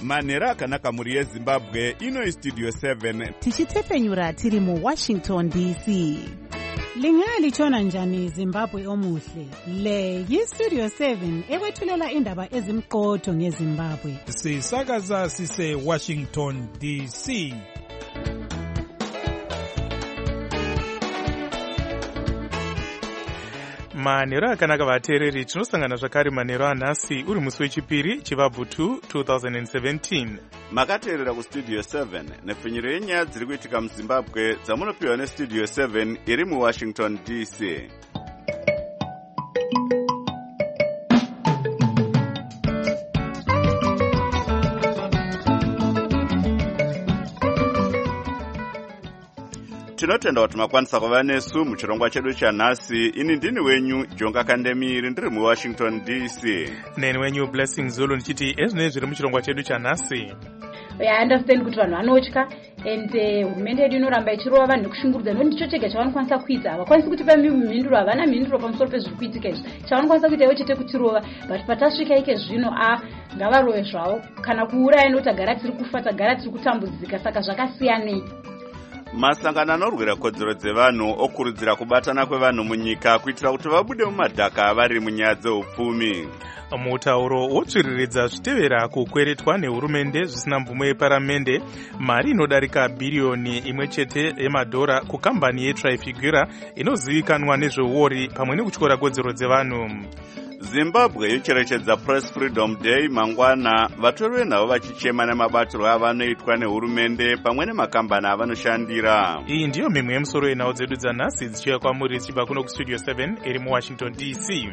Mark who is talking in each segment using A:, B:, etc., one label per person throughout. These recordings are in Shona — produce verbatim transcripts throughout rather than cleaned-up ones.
A: manhero akanaka mhuri yezimbabwe. Ino Studio seven
B: tichitepfenyura tiri muWashington D C.
C: Lingalitshona njani Zimbabwe omuhle? Le yiStudio seven ekwethulela indaba ezimqotho ngeZimbabwe.
D: Sisakaza sise Washington D C. Manhero akanaka vateereri, tinosangana zvakare manhero anhasi uri musi wechipiri chivabvu two twenty seventeen.
A: Makateerera kuStudio seven nepfunyiro yenyaya dziri kuitika muZimbabwe dzamunopiwa neStudio seven iri muWashington D C. Tinotenda kuti makwanisa kuva nesu muchirongwa chedu chanhasi. Ini ndini wenyu Jonga Kandemiri ndiri muWashington D C.
D: Neni wenyu Blessing Zulu ndichiti ezvinezvi zviri muchirongwa chedu chanhasi.
E: I understand kuti vanhu vanotya and hurumende yedu inoramba ichirova vanhu nekushungurudza nokuti ndicho chega chavanokwanisa kuita. Havakwanisi kutipa mhinduro, havana mhinduro pamusoro pezviri kuitika izvi. Chavanokwanisa kuita ivo chete kutirova, but patasvika ike zvino a ngavarove zvavo kana kuuraya nokuti tagara tiri kufa, tagara tiri kutambudzika, saka zvakasiyanei.
A: Masangano anorwira kodzero dzevanhu okurudzira kubatana kwevanhu munyika kuitira kuti vabude mumadhaka vari munyaya dzeupfumi.
D: Mutauro wotsviriridza zvitevera kukweretwa nehurumende zvisina mvumo yeparamende mari inodarika bhiriyoni imwe chete yemadhora kukambani yeTrafigura inozivikanwa nezveuori pamwe nekutyora kodzero dzevanhu.
A: Zimbabwe yocherechedza Press Freedom Day mangwana, vatori venhavo vachichema nemabatiro avanoitwa nehurumende pamwe nemakambani avanoshandira.
D: Iyi ndiyo mimwe yemusoro yenhau dzedu dzanhasi dzichiuya kwamuri dzichibva kuno kuStudio seven iri muWashington D C.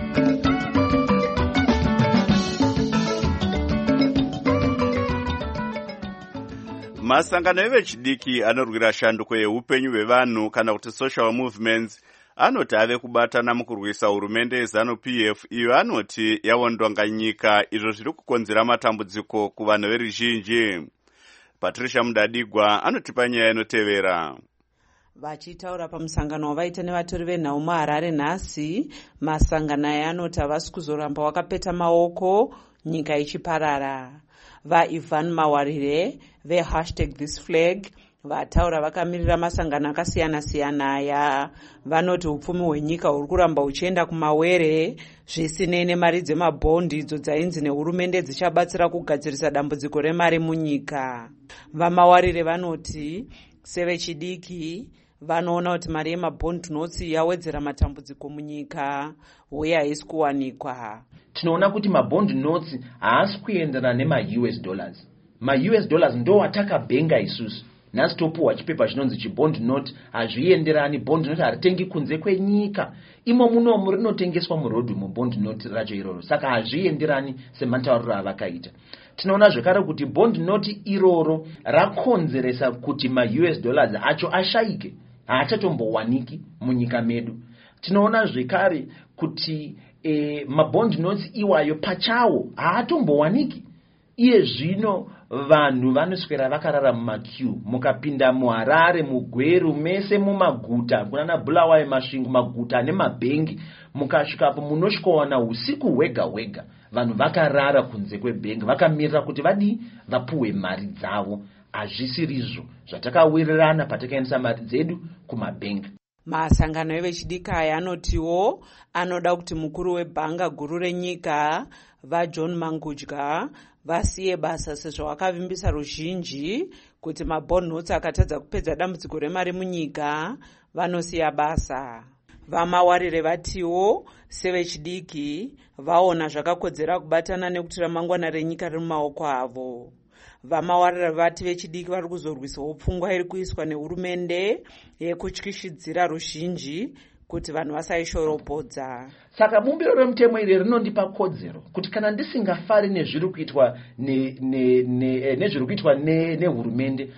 A: Masangano evechidiki anorwira shanduko yeupenyu hwevanhu kana kuti social movements anoti ave kubatana mukurwisa hurumende yeZANU-P F iyo anoti yawondwa nyika, izvo zviri kukonzera matambudziko kuvanhu veruzhinji. Patricia Mudadigwa anotipa nyaya inotevera.
F: Vachitaura pamusangano wavaita nevatori venhau muHarare nhasi, masangano aya anoti havasi kuzoramba wakapeta maoko nyika ichiparara. VaIvan Mawarire vehashtag this flag vataura vakamirira masangano akasiyana-siyana aya vanoti upfumi hwenyika huri kuramba uchienda kumawere zvisinei nemari dzemabhondi idzo dzainzi nehurumende dzichabatsira kugadzirisa dambudziko remari munyika. VaMawarire vanoti sevechidiki vanoona kuti mari yemabhondi notsi yawedzera matambudziko munyika uye haisi kuwanikwa.
G: Tinoona kuti mabond notes haasi kuenderana nema-U S dollars. Ma-U S dollars ndo watakabhenga isusu. Nhasi topuwa chipepa chinonzi chibond note hazvienderani. Bond note haritengi kunze kwenyika. Imo munomu rinotengeswa murodhi mubond note racho iroro. Saka hazvienderani sematauriro avakaita. Tinoona zvekare kuti bond note iroro rakonzeresa kuti ma-U S dollars acho ashaike. Haachatombovaniki munyika medu. Tinoona zvekare kuti E, mabond notes iwayo pachawo haatombowaniki. Iye zvino vanhu vanoswera vakarara mumaqueue. Mukapinda muHarare, muGweru, mese mumaguta kunana Bulawayo, Masvingo, maguta nemabhengi, mukasvikapo munosvikawana usiku hwega hwega vanhu vakarara kunze kwebhengi vakamirira kuti vadi vapuwe mari dzavo. Hazvisirizvo zvatakawirirana patakaendesa mari dzedu kumabhengi.
F: Masangano evechidiki aya anotiwo anoda kuti mukuru webhanga guru renyika vaJohn Mangudya vasiye basa sezvo vakavimbisa ruzhinji kuti mabond notes akatadza kupedza dambudziko remari munyika vanosiya basa. VaMawarire vatiwo sevechidiki vaona zvakakodzera kubatana nekuti ramangwana renyika riri mumaoko avo. VaMawarire vati vechidiki vari kuzorwisawo pfungwa iri kuiswa nehurumende yekutyishidzira ruzhinji kuti vanhu vasaishoropodza.
G: Saka bumbiro remutemo iri rinondipa kodzero kuti kana ndisingafari nezviri kuitwa ne, ne, ne, nezviri kuitwa ne, nehurumende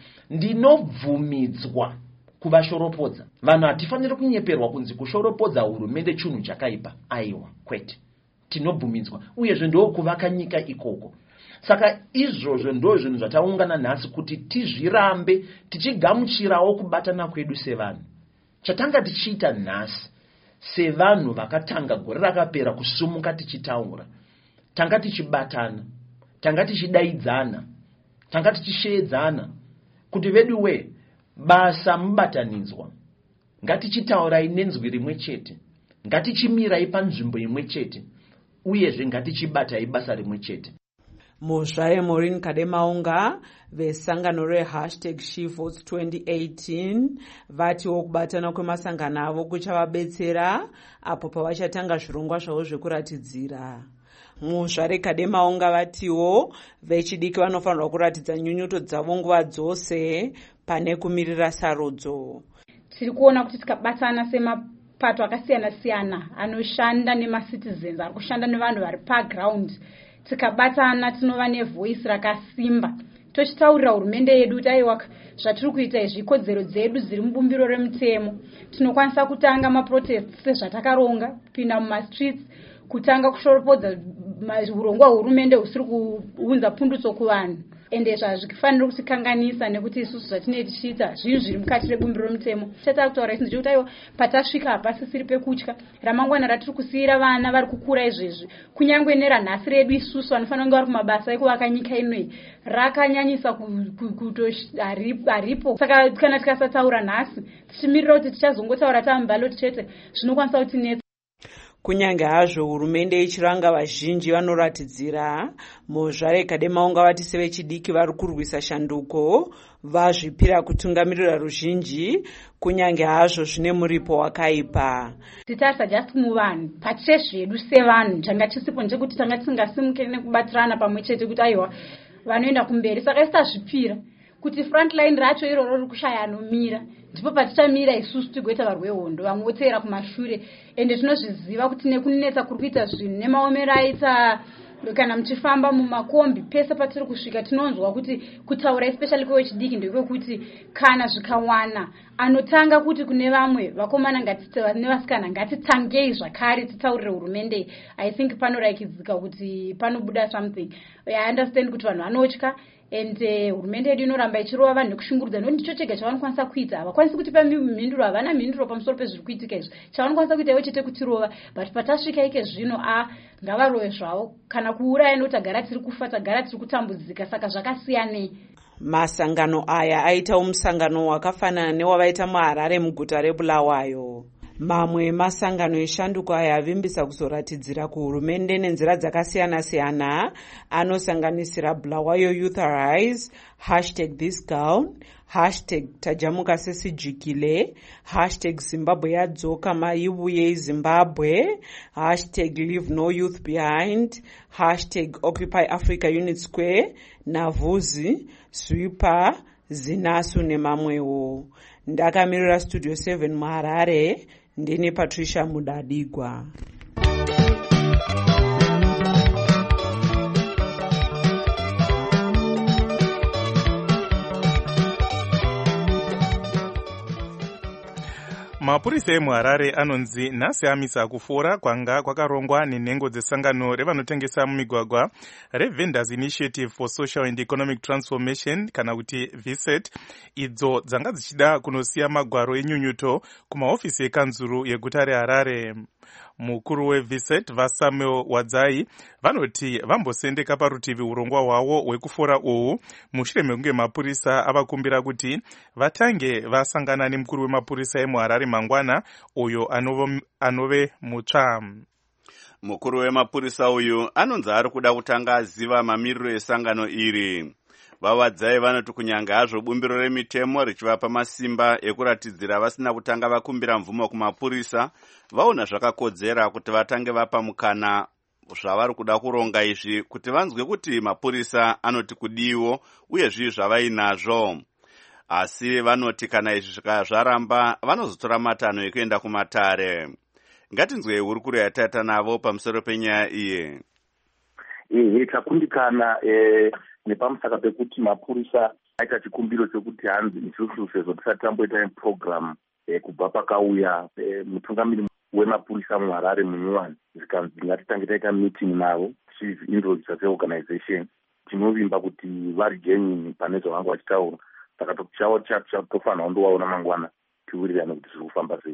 G: ndinobvumidzwa kuvashoropodza. Vanhu hatifaniri kunyeperwa kunzi kushoropodza hurumende chinhu chakaipa. Aiwa, kwete. Tinobvumidzwa uyezve ndo kuvaka nyika ikoko. Saka izvozvo ndo zvinhu zvataungana nhasi kuti tizvirambe tichigamuchirawo kubatana kwedu sevanhu. Chatanga tichiita nhasi sevanhu vakatanga gore rakapera kusumuka tichitaura. Tanga tichibatana. tanga tichidaidzana, tanga tichishedzana kuti veduwe basa mubatanidzwa, ngatichitaurai nenzwi rimwe chete, ngatichimirai panzvimbo imwe chete, uyezve ngatichibatai basa rimwe chete.
F: Muzvare Maureen Kademaunga vesangano rehashtag SheVotes twenty eighteen vatiwo kubatana kwemasangano avo kuchavabetsera apo pavachatanga zvirongwa zvavo zvekuratidzira. Muzvare Kademaunga vatiwo vechidiki vanofanirwa kuratidza nyunyuto dzavo nguva dzose pane kumirira sarudzo.
E: Tiri kuona kuti tikabatana semapato akasiyana siyana anoshanda nemacitizens, ari kushanda nevanhu vari paground, tikabatana tinova nevoice rakasimba tochitaurira hurumende yedu kuti aiwa zvatiri kuita izvi ikodzero dzedu dziri mubumbiro remutemo. Tinokwanisa kutanga maprotests sezvatakaronga, kupinda mumastreets, kutanga kushoropodza urongwa hurumende husiri kuunza pundutso kuvanhu, ende zvazvifanira kutikanganisa nekuti isusu zvatinenge tichiita zvinhu zviri mukati rebumbiro remutemo. Chatava kutaura isi ndechekuti aiwa patasvika hapa sisiri pekutya, ramangwana ratiri kusiyira vana vari kukura izvezvi, kunyange neranhasi redu isusu vanofanira kunge vari kumabasa ekuvaka nyika inoi rakanyanyisa haripo. Saka kana tikasataura nhasi tichimirira kuti tichazongotaura tambaloti chete zvinokwanisa kutinetsa.
F: Kunyange hazvo hurumende ichiranga vazhinji vanoratidzira, Muzvare Kademaunga vati sevechidiki vari kurwisa shanduko vazvipira kutungamirira ruzhinji kunyange hazvo zvine muripo wakaipa.
E: Titarisa just muvanhu pache zvedu sevanhu changa chisipo ndechekuti tanga tisingasimukiri nekubatirana pamwe chete kuti aiwa vanoenda kumberi. Saka isitazvipira kuti frontline racho iroro riri kushaya anomira, ndipo patichamira isusu tigoita varwe hondo vamwe voteera kumashure. Ende tinozviziva kuti nekunetsa kuri kuita zvinhu nemaomero aita kana muchifamba mumakombi pese patiri kusvika tinonzwa kuti kutaura especially kwevechidiki ndekwokuti kana zvikawana anotanga kuti kune vamwe vakomana nevasikana ngatitangei zvakare titaurire hurumende. I think panoraikidzika kuti panobuda something. I understand kuti vanhu vanotya and hurumende yedu inoramba ichirova vanhu nekushungurudza, nokuti ndicho chega chavanokwanisa kuita. Havakwanisi kutipa mhinduro, havana mhinduro pamusoro pezviri kuitika izvi. Chavanokwanisa kuita ivo chete kutirova, but patasvika ike zvino a ngavarove zvavo, kana kuuraya nekuti tagara tiri kufa, tagara tiri kutambudzika, saka zvakasiyanei.
F: Masangano aya aitawo musangano wakafanana newavaita muHarare muguta reBulawayo. Mamwe masangano eshanduko aya avimbisa kuzoratidzira kuhurumende nenzira dzakasiyana-siyana anosanganisira Bulawayo Youth Arise, hashtag This Girl, hashtag Tajamuka Sesijikile, hashtag Zimbabwe Yadzoka Maibuye Zimbabwe, hashtag Leave No Youth Behind, hashtag Occupy Africa Unit Square, Navuzi, Sweeper, Zinasu nemamwewo. Ndakamirira Studio seven muHarare, ndine Patricia Mudadigwa.
D: Mapurisa emuHarare anonzi nhasi amisa kufora kwanga kwakarongwa nenhengo dzesangano revanotengesa mumigwagwa reVendors Initiative for Social and Economic Transformation kana kuti V S E T, idzo dzanga dzichida kunosiya magwaro enyunyuto kumahofisi ekanzuru yeguta reHarare. Mukuru weV S E T vaSamuel Wadzai vanoti vambosendeka parutivi urongwa hwavo hwekufora uhu mushure mekunge mapurisa avakumbira kuti vatange vasangana nemukuru wemapurisa emuHarare mangwana uyo anove, anove mutsva.
A: Mukuru wemapurisa uyu anonzi ari kuda kutanga aziva mamiriro esangano iri. Vawadzai vanoti kunyange hazvo bumbiro remitemo richivapa masimba ekuratidzira vasina kutanga vakumbira mvumo kumapurisa, vaona zvakakodzera kuti vatange vapa mukana zvavari kuda kuronga izvi kuti vanzwe kuti mapurisa anoti kudiwo uye zvivi zvavainazvo. Asi vanoti kana izvi zvaramba vanozotora matanho ekuenda kumatare. Ngatinzwe hurukuro yataita navo pamusoro penyaya iyi.
H: Ehe, takundikana eh nepamusaka pekuti mapurisa aita chikumbiro chekuti hanzi isusu sezvo tisati tamboita program eh, kubva pakauya eh, mutungamiri wemapurisa muHarare munyuwani zvikanzi ngatitange taita meeting navo tichizvintrodusa seorganization. Tinovimba kuti vari genuine pane zvavanga vachitaura, saka chavo chatofanira kundovaona mangwana tiwirirane kuti zviri kufamba sei.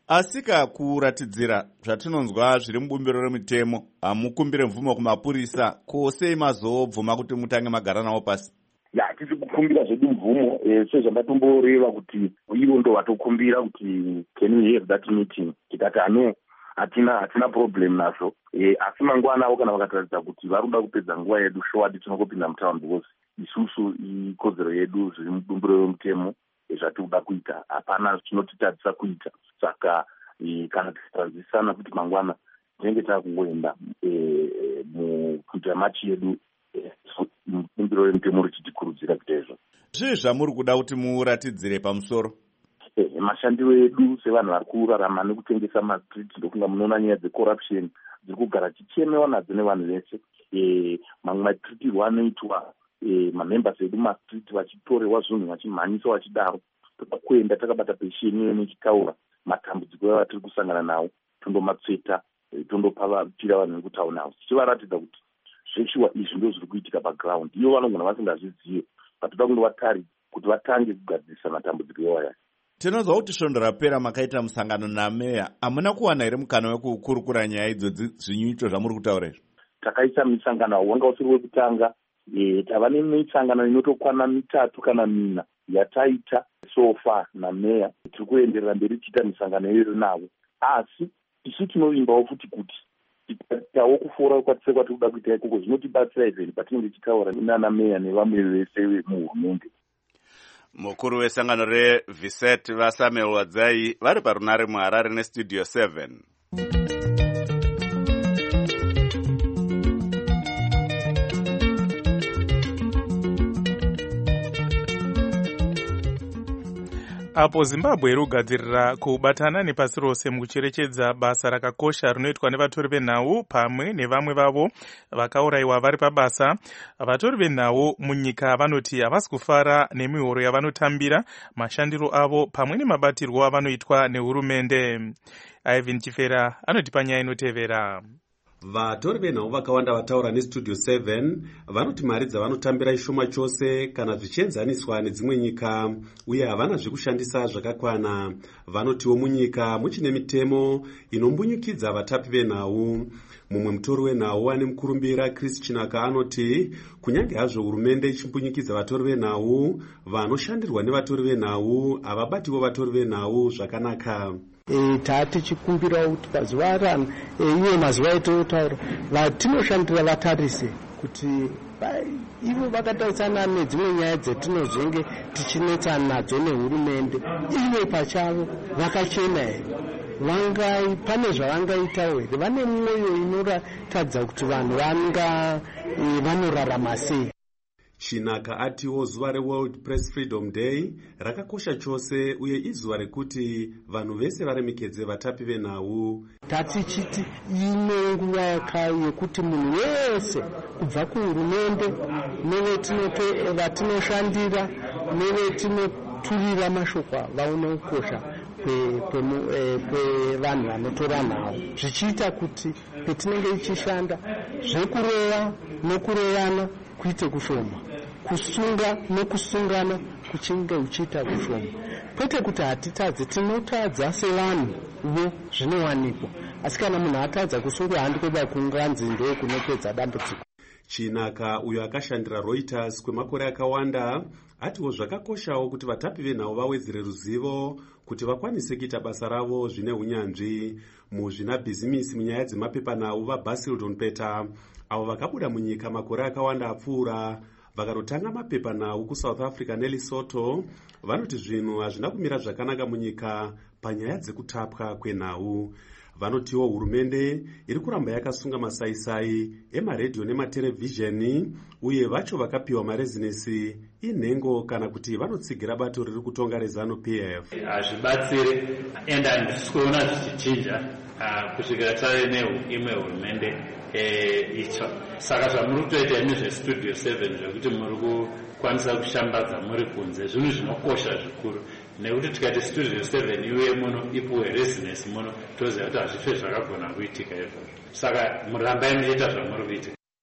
A: Asika kuratidzira zvatinonzwa zviri mubumbiro remitemo, hamukumbire mvumo kumapurisa, kose mazobvuma kuti mutange magara nawo pasi?
H: Ya, tisi kukumbira zvedu mvumo, eh, sezvandatomboreva kuti ivo ndo vatokumbira kuti can we have that meeting. Tikati ano hatina hatina problem nazvo. Eh, asi mangwana avo kana vakataridza kuti varuda kupedza nguva yedu showadi tinongopinda mutaundi because isusu ikodzero yedu zviri mubumbiro remutemo zvatikuda kuita hapana chinotitadzisa kuita. Saka e, kana tichitanzisana kuti mangwana tinenge takungoenda e, mukuita machi yedu mubumbiro remutemo richitikurudzira kuita izvo.
A: Zvii zvamuri kuda kuti muratidzire pamusoro?
H: E, mashandiro edu sevanhu vari kurarama nekutengesa mastriti ndokunga munoona nyaya dzecorruption dziri kugara chichemewa nadzo nevanhu vese. E, mamwe matritirwo anoitwa e, mamembers edu mastriti vachitorewa zvinhu vachimhanyisa vachidaro. Toda takabata pesheni iyo nechitaura matambudziko avatiri kusangana nawo, tondomatsveta, tondopira vanhu vekutaura navo tichivaratidza kuti zveshuwa izvi ndo zviri kuitika paground. Ivo vanogona vasingazvizive, vatoda kundovatari kuti vatange kugadzirisa matambudziko iwaya.
A: Tinonzwa kuti svondo rapera makaita musangano nameya, hamuna kuwana here mukana wekukurukura nyaya idzodzi zvinyuito zvamuri kutaura izvi?
H: Takaisa misangano wanga usiri wekutanga, e, tava nemisangano inotokwana mitatu kana mina yataita sofa nameya. Tiri kuenderera mberi tichiita misangano iyoyo navo, asi isu tinovimbawo futi kuti tikaitawo kufora kwatise kwatiri kuda kuita ikoko zvinotibatsira izveni patinenge tichitaura nana meya nevamwe vese muhurumende.
A: Mukuru wesangano reViset vaSamuel Wadzai vari parunare muHarare neStudio seven.
D: Apo Zimbabwe irugadzirira kubatana nepasi rose mukucherechedza basa rakakosha rinoitwa nevatori venhau pamwe nevamwe vavo vakaurayiwa vari pabasa. Vatori venhau munyika vanoti havasi kufara nemihoro yavanotambira, mashandiro avo pamwe nemabatirwo avanoitwa nehurumende. Ivan Chifera anotipa nyaya inotevera.
I: Vatori venhau vakawanda vataura neStudio seven vanoti mari dzavanotambira ishoma chose kana zvichienzaniswa nedzimwe nyika uye havana zvekushandisa zvakakwana. Vanotiwo munyika muchine mitemo inombunyikidza vatapi venhau. Mumwe mutori wenhau ane mukurumbira Chris Chinaka anoti kunyange hazvo hurumende ichimbunyikidza vatori venhau, vanoshandirwa nevatori venhau havabatiwo vatori venhau zvakanaka.
J: E, tati chikumbira kuti pazuva rano iwe mazuva etotaura vatinoshandira vatarise kuti ivo vakatautsana nedzimwe nyaya dzetinozvenge tichinetsana nadzo nehurumende, ive pachavo vakachena here, vanga pane zvavangaitawo here, vane mwoyo inoratadza kuti vanhu vanga e, vanorarama sei.
I: Chinaka atiwo zuva reWorld Press Freedom Day rakakosha chose uye izuva rekuti vanhu vese varemekedze vatapi venhau.
J: Tatichiti ine nguva yekuti munhu wese kubva kuhurumende nevetinovatinoshanda nevetinoturira mashoko vaone ukosha kwevanhu vanotora nhau, zvichiita kuti petinenge ichishanda zvekurova nokurovana kuite kushoma, kusunga nokusungana kuchinge uchiita kushoma. Kwete kuti hatitadze, tinotadza sevanhu vo zvinowanikwa, asi kana munhu atadza kusunga handi kweda kunganzi ndo kunopedza dambudziko.
I: Chinaka uyo akashandira Reuters kwemakore akawanda atiwo zvakakoshawo kuti vatapi venhau vawedzere ruzivo kuti vakwanise kuita basa ravo zvine unyanzvi. Muzvina bhizimisi munyaya dzemapepanhau vaBasildon Peter avo vakabuda munyika makore akawanda apfuura vakatotanga mapepanhau kuSouth Africa neLesotho vanoti zvinhu hazvina kumira zvakanaka munyika panyaya dzekutapwa kwenhau. Vanotiwo hurumende iri kuramba yakasunga masaisai emaredhiyo nematerevhizheni uye vacho vakapiwa marezinesi inhengo kana kuti vanotsigira bato riri kutonga reZANU P F.
K: Hazvibatsiri ende handisi kuona zvichichinja kusvikira tave neimwe hurumende itsva. Saka zvamuri kutoita imi zveStudio seven zvekuti muri kukwanisa kushambadza muri kunze zvinhu zvinokosha zvikuru, nekuti tikati Studio seven iuye muno ipuwe rezinesi muno toziva kuti hazvife zvakagona kuitika izvozvo. Saka murambai muchiita zvamuri kuitika.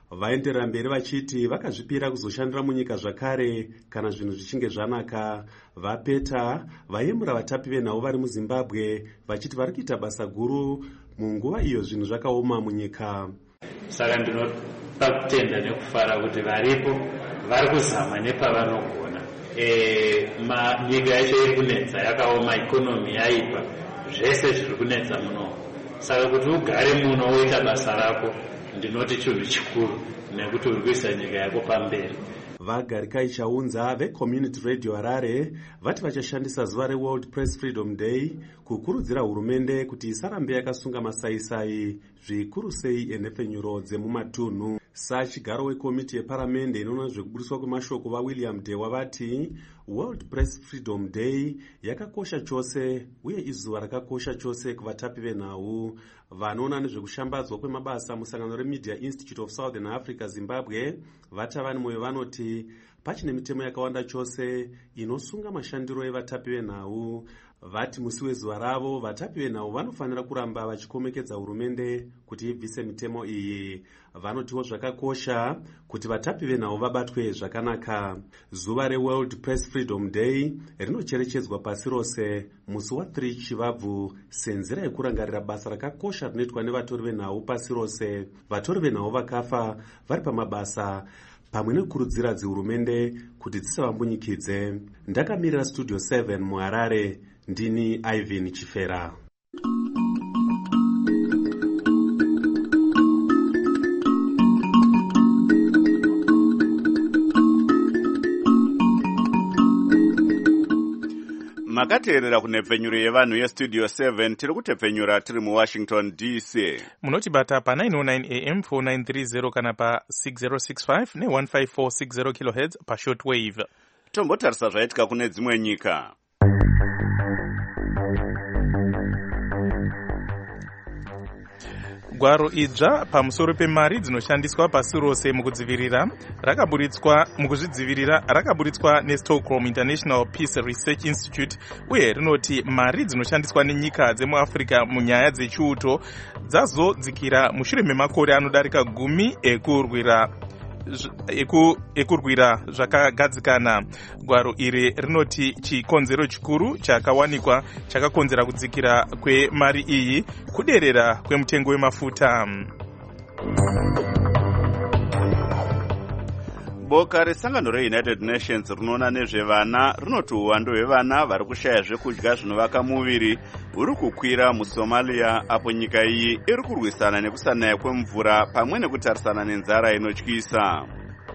I: Vaenderera mberi vachiti vakazvipira kuzoshandira munyika zvakare kana zvinhu zvichinge zvanaka. Vapeta vayemura vatapi venhau vari muZimbabwe vachiti vari kuita basa guru munguva iyo zvinhu zvakaoma munyika.
K: Saka ndinopa kutenda nekufara kuti varipo vari kuzama nepavanogona. E, nyika yacho iri kunetsa, yakaoma, ikonomi yaipa, zvese zviri kunetsa muno. Saka kuti ugare muno woita basa rako ndinoti chinhu chikuru nekuti uri kuisa nyika yako pamberi.
I: Vagarikai Chaunza veCommunity Radio Harare vati vachashandisa zuva reWorld Press Freedom Day kukurudzira hurumende kuti isarambe yakasunga masaisai zvikuru sei enhepfenyuro dzemumatunhu. Sachigaro wekomiti yeparamende inoona zvekubudiswa kwemashoko vaWilliam Dewa vati World Press Freedom Day yakakosha chose uye izuva rakakosha chose kuvatapi venhau. Vanoona nezvekushambadzwa kwemabasa musangano reMedia Institute of Southern Africa Zimbabwe vata vane moyo vanoti pachine mitemo yakawanda chose inosunga mashandiro evatapi venhau. Vati musi wezuva ravo vatapi venhau vanofanira kuramba vachikomekedza hurumende kuti ibvise mitemo iyi. Vanotiwo zvakakosha kuti vatapi venhau vabatwe zvakanaka. Zuva reWorld Press Freedom Day rinocherechedzwa pasi rose musi wa3 Chivabvu senzira yekurangarira basa rakakosha rinoitwa nevatori venhau pasi rose. Vatori venhau vakafa vari pamabasa pamwe nekukurudzira dzihurumende kuti dzisavambunyikidze. Ndakamirira Studio seven muHarare, ndini Ivan Chifera.
A: Makateerera kunhepfenyuro yevanhu yeStudio seven tiri kutepfenyura tiri muWashington D C.
D: Munotibata pa nine oh nine A M four nine three zero kana pa six zero six five ne one five four six zero kilohertz pa shortwave.
A: Tombotarisa zvaitika kune dzimwe nyika.
D: Gwaro idzva pamusoro pemari dzinoshandiswa pasi rose mukudzivirira rakaburitswa mukuzvidzivirira rakaburitswa neStockholm International Peace Research Institute uye rinoti mari dzinoshandiswa nenyika dzemuAfrica munyaya dzechiuto dzazodzikira mushure memakore anodarika gumi ekurwira ekurwira zvakagadzikana. Gwaro iri rinoti chikonzero chikuru chakawanikwa chakakonzera kudzikira kwemari iyi kuderera kwemutengo wemafuta.
A: Boka resangano reUnited Nations rinoona nezvevana rinoti uwandu hwevana vari kushaya zvekudya zvinovaka muviri huri kukwira muSomalia, apo nyika iyi iri kurwisana nekusanaya kwemvura pamwe nekutarisana nenzara inotyisa.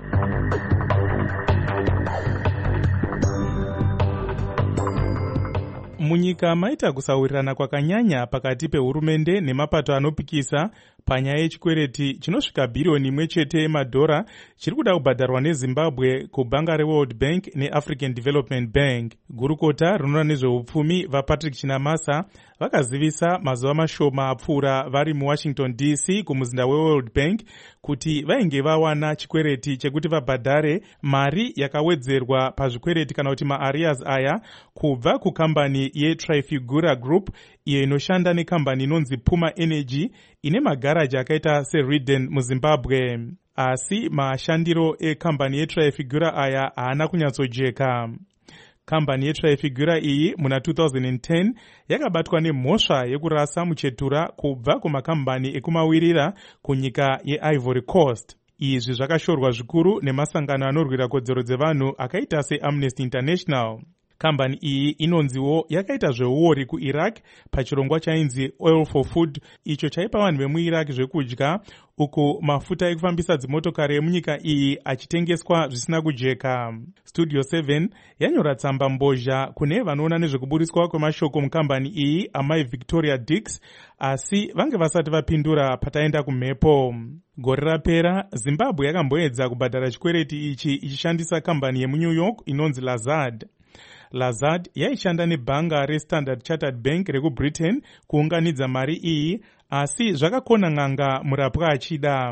D: Munyika maita kusawirirana kwakanyanya pakati pehurumende nemapato anopikisa panyaya yechikwereti chinosvika bhiriyoni imwe chete yemadhora chiri kuda kubhadharwa neZimbabwe kubhanga reWorld Bank neAfrican Development Bank. Gurukota rinoona nezveupfumi vaPatrick Chinamasa vakazivisa mazuva mashoma apfuura vari muWashington D C kumuzinda weWorld Bank kuti vainge vawana chikwereti chekuti vabhadhare mari yakawedzerwa pazvikwereti kana kuti maarias aya kubva kukambani yeTrifigura Group iyo inoshanda nekambani inonzi Puma Energy ine magaraji akaita seRiden muZimbabwe. Asi mashandiro ekambani yeTrifigura aya haana kunyatsojeka. Kambani yeTrifigura iyi muna two thousand ten yakabatwa nemhosva yekurasa muchetura kubva kumakambani ekumawirira kunyika yeIvory Coast. Izvi zvakashorwa zvikuru nemasangano anorwira kodzero dzevanhu akaita seAmnesty International. Kambani iyi inonziwo yakaita zveuori kuIraq pachirongwa chainzi Oil for Food icho chaipa vanhu vemuIraq zvekudya uku mafuta ekufambisa dzimotokari emunyika iyi achitengeswa zvisina kujeka. Studio seven yanyora tsamba mbozha kune vanoona nezvekuburiswa kwemashoko mukambani iyi amai Victoria Dix asi vange vasati vapindura pataenda kumhepo. Gore rapera Zimbabwe yakamboedza kubhadhara chikwereti ichi ichishandisa kambani yemuNew York inonzi Lazard. Lazard yaishanda nebhanga reStandard Chartered Bank rekuBritain kuunganidza mari iyi asi zvakakona n'anga murapwa achida.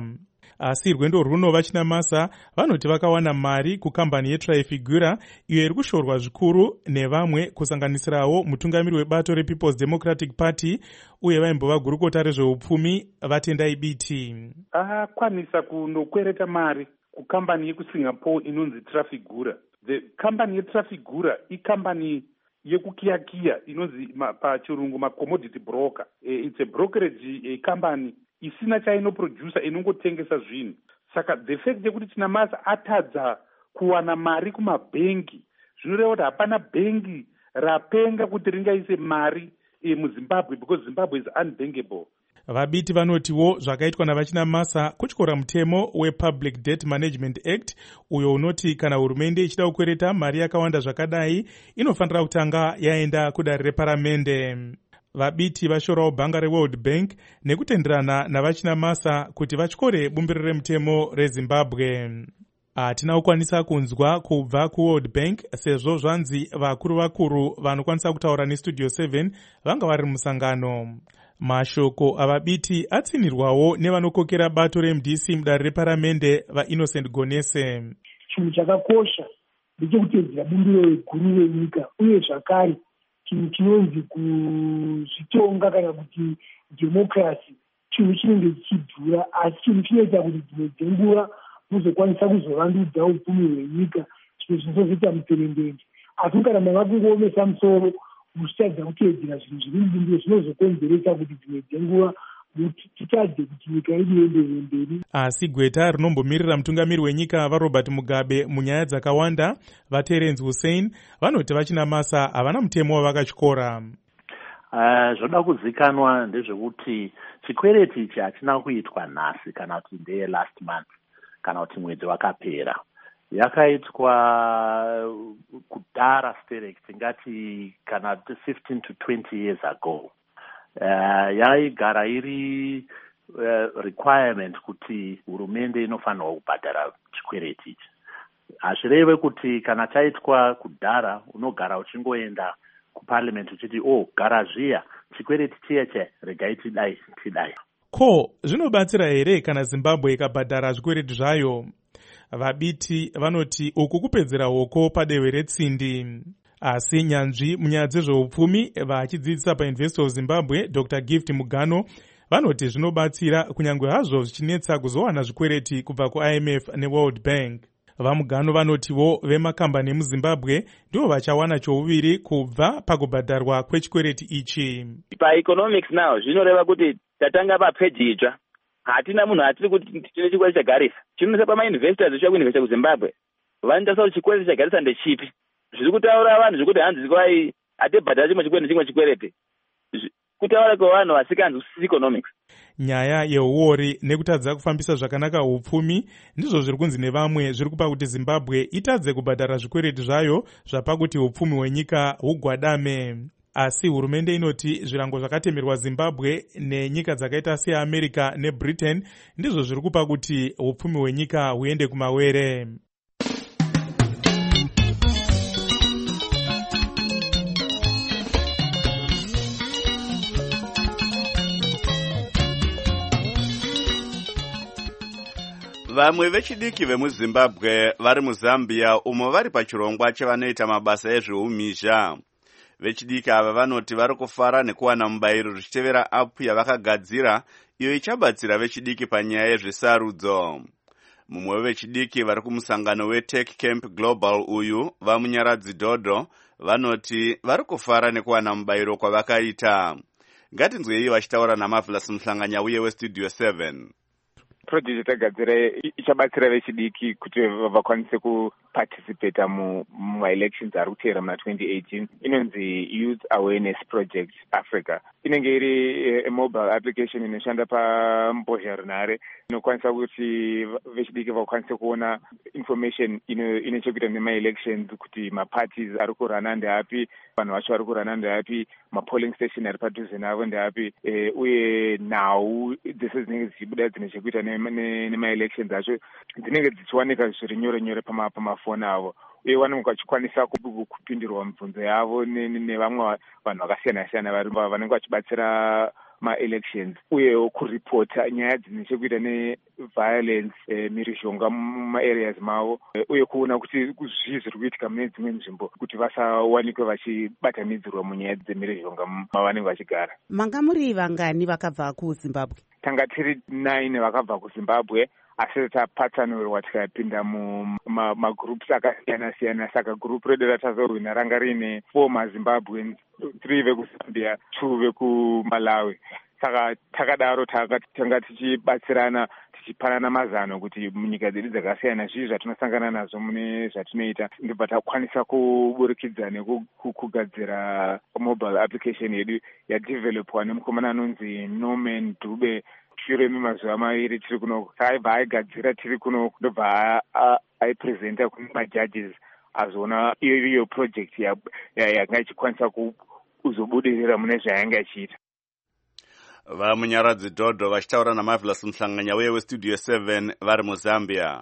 D: asi rwendo runova Chinamasa vanoti vakawana mari kukambani yeTrafigura iyo iri kushorwa zvikuru nevamwe kusanganisirawo mutungamiri webato rePeople's Democratic Party uye vaimbova gurukota rezveupfumi Vatendai Biti.
L: Akwanisa kunokwereta mari kukambani yekusingapore inonzi Trafigura. The company yeTrafigura ikambani yekukiyakiya inonzi pachirungu macommodity broker. Uh, it's a brokerage uh, company isina chainoproducer inongotengesa zvinhu. Saka the fact yekuti Chinamasa atadza kuwana mari kumabhengi zvinoreva kuti hapana bhengi rapenga kuti ringaise mari uh, muZimbabwe because Zimbabwe is unbankable.
D: Vabiti vanotiwo zvakaitwa navaChinamasa kutyora mutemo wePublic Debt Management Act uyo unoti kana hurumende ichida kukwereta mari yakawanda zvakadai inofanira kutanga yaenda kudare reparamende. Vabiti vashorawo bhanga reWorld Bank nekutenderana navaChinamasa kuti vatyore bumbiro remutemo reZimbabwe. Hatina kukwanisa kunzwa kubva kuWorld Bank sezvo zvanzi vakuru vakuru vanokwanisa kutaura neStudio seven vanga vari musangano. Mashoko avabiti atsinirwawo nevanokokera bato reM D C mudare reparamende vaInnocent Gonese.
M: Chinhu chakakosha ndechekutedzera bumbiro guru renyika uye zvakare chinhu chinonzi kuzvitonga kana kuti democracy chinhu chinenge chichidhura asi chinhu chinoita kuti dzimwe dzenguva muzokwanisa kuzovandudza upfumi hwenyika zvimwe zvinozoita muperembende asi kana mava kungoomesa musoro muchitadza kuteedzera zvinhu zviri mubumbiro zvinozokonzeresa kuti dzimwe dzenguva titadze kuti nyika yedu ienderere mberi.
D: Asi gweta rinombomirira mutungamiri wenyika vaRobert Mugabe munyaya dzakawanda vaTerence Hussein vanoti vaChinamasa havana mutemo wavakatyora.
N: Uh, zvoda kuzikanwa ndezvekuti chikwereti ichi hachina kuitwa nhasi kana kuti ndeye last month kana kuti mwedzi wakapera. Yakaitwa kudhara sterek tingati kana fifteen to twenty years ago. Uh, yaigara iri uh, requirement kuti hurumende inofanirwa kubhadhara chikwereti ichi. Hazvireve kuti kana chaitwa kudhara unogara uchingoenda kuparliament uchiti oh gara zviya chikwereti chiyeche regai tidai tidai.
D: Ko zvinobatsira here kana Zimbabwe ikabhadhara zvikwereti zvayo? Vabiti vanoti uku kupedzera hoko padehwe retsindi. Asi nyanzvi munyaya dzezveupfumi vachidzidzisa paUniversity of Zimbabwe Doctor Gift Mugano vanoti zvinobatsira kunyange hazvo zvichinetsa kuzowana zvikwereti kubva kuI M F neWorld Bank. VaMugano vanotiwo vemakambani emuZimbabwe ndivo vachawana chouviri kubva pakubhadharwa kwechikwereti ichi.
O: PaEconomics now zvinoreva kuti tatanga papeji itsva. Hatina munhu atiri kuti tine chikwereti chagarisa. Chinonesa pamainvestors zvichida kuinvesta kuZimbabwe. Vanotarisa kuti chikwereti chagarisa ndechipi. Zviri kutaura vanhu zvekuti hanzi kwai atebhadhara chimwe chikwereti chimwe chikwereti. Kutaura kwevanhu vasikanzwisisi economics.
D: Nyaya yeuori nekutadza kufambisa zvakanaka upfumi ndizvo zviri kunzi nevamwe zviri kupa kuti Zimbabwe itadze kubhadhara zvikwereti zvayo zvapakuti upfumi hwenyika hugwadame. Asi hurumende inoti zvirango zvakatemerwa Zimbabwe nenyika dzakaita seAmerica neBritain ndizvo zviri kupa kuti upfumi hwenyika huende kumawere.
A: Vamwe vechidiki vemuZimbabwe vari muZambia umo vari pachirongwa chavanoita mabasa ezveumhizha. Vechidiki ava vanoti vari kufara nekuwana mubayiro zvichitevera apu yavakagadzira iyo ichabatsira vechidiki panyaya yezvisarudzo. Mumwe wevechidiki vari kumusangano weTech Camp Global uyu vamunyaradzi Dodo vanoti vari kufara nekuwana mubayiro kwavakaita. Ngatinzwe iyi vachitaura naMarvelous Muhlanganya uye weStudio seven.
P: Project yatagadzira ichabatsira vechidiki kuti vakwanise kuparticipate mumaelections ari kuteera muna twenty eighteen. Inonzi Youth Awareness Project Africa. Inenge iri a mobile application inoshanda pambozharunhare inokwanisa kuti vechidiki vakwanise kuona information ine chekuita nemaelections kuti maparties ari kurana ndeapi, vanhu vacho vari kurana ndeapi, mapolling station ari padhuze navo ndeapi, uye nhau dzese dzinenge dzichibuda dzine chekuita nemaelections acho dzinenge dzichiwanika zviri nyore nyore pamafoni avo, uye vanenge vachikwanisa kupindirwa mibvunzo yavo nevamwe vanhu vakasiyana siyana vanenge vachibatsira ma-elections uyewo kuripota nyaya dzine chekuita neviolence eh, mirizhonga muma-areas mavo eh, uye kuona kuti zvii zviri kuitika mune dzimwe nzvimbo kuti vasawanikwe vachibatanidzirwa munyaya dzemirizhonga mavanenge vachigara.
B: Manga muri vangani vakabva kuZimbabwe?
P: Tanga tiri nine vakabva kuZimbabwe, asi tapatsanurwa tikapinda mumagroups akasiyana-siyana. Saka group redu ratazorwina ranga riine four maZimbabweans, three vekuZambia, two vekuMalawi. Saka takadaro tanga tichibatsirana tichipanana mazano kuti munyika dzedu dzakasiyana zvii zvatinosangana nazvo mune zvatinoita, ndibva takwanisa kuburikidza nekugadzira mobile application yedu yadevelopwa nemukomana anonzi Norman Dube. Shure memazuva maviri tiri kuno, aibva aigadzira tiri kuno, ndobva aipresenta kune majudges azoona iyo project yanga ichikwanisa kuzobudirira mune zvayanga ichiita.
A: Vamunyaradzi Dhodho vachitaura naMarvelous Muhlanganya uye weStudio seven vari muZambia.